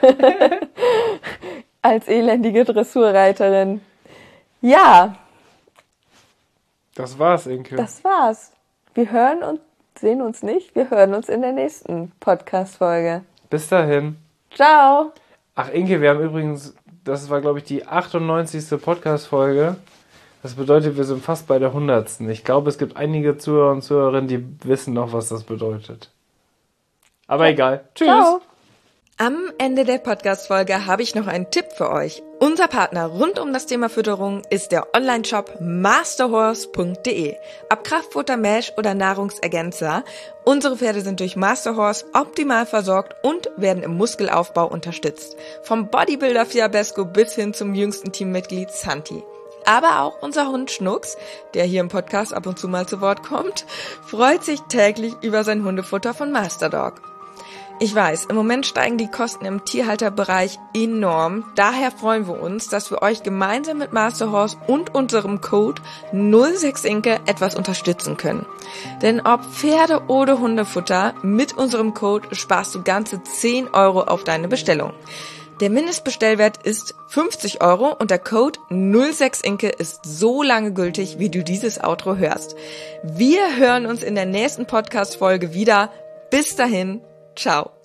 als elendige Dressurreiterin. Ja. Das war's, Inke. Das war's. Wir hören und sehen uns nicht. Wir hören uns in der nächsten Podcast-Folge. Bis dahin. Ciao. Ach, Inke, wir haben übrigens, das war, glaube ich, die achtundneunzigste Podcast-Folge. Das bedeutet, wir sind fast bei der hundertsten. Ich glaube, es gibt einige Zuhörer und Zuhörerinnen, die wissen noch, was das bedeutet. Aber ja. Egal. Tschüss. Ciao. Am Ende der Podcast-Folge habe ich noch einen Tipp für euch. Unser Partner rund um das Thema Fütterung ist der Online-Shop masterhorse punkt de. Ob Kraftfutter, Mesh oder Nahrungsergänzer, unsere Pferde sind durch Masterhorse optimal versorgt und werden im Muskelaufbau unterstützt. Vom Bodybuilder Fiabesco bis hin zum jüngsten Teammitglied Santi. Aber auch unser Hund Schnucks, der hier im Podcast ab und zu mal zu Wort kommt, freut sich täglich über sein Hundefutter von Masterdog. Ich weiß, im Moment steigen die Kosten im Tierhalterbereich enorm. Daher freuen wir uns, dass wir euch gemeinsam mit Masterhorse und unserem Code null sechs Inke etwas unterstützen können. Denn ob Pferde- oder Hundefutter, mit unserem Code sparst du ganze zehn Euro auf deine Bestellung. Der Mindestbestellwert ist fünfzig Euro und der Code null sechs Inke ist so lange gültig, wie du dieses Outro hörst. Wir hören uns in der nächsten Podcast-Folge wieder. Bis dahin. Ciao.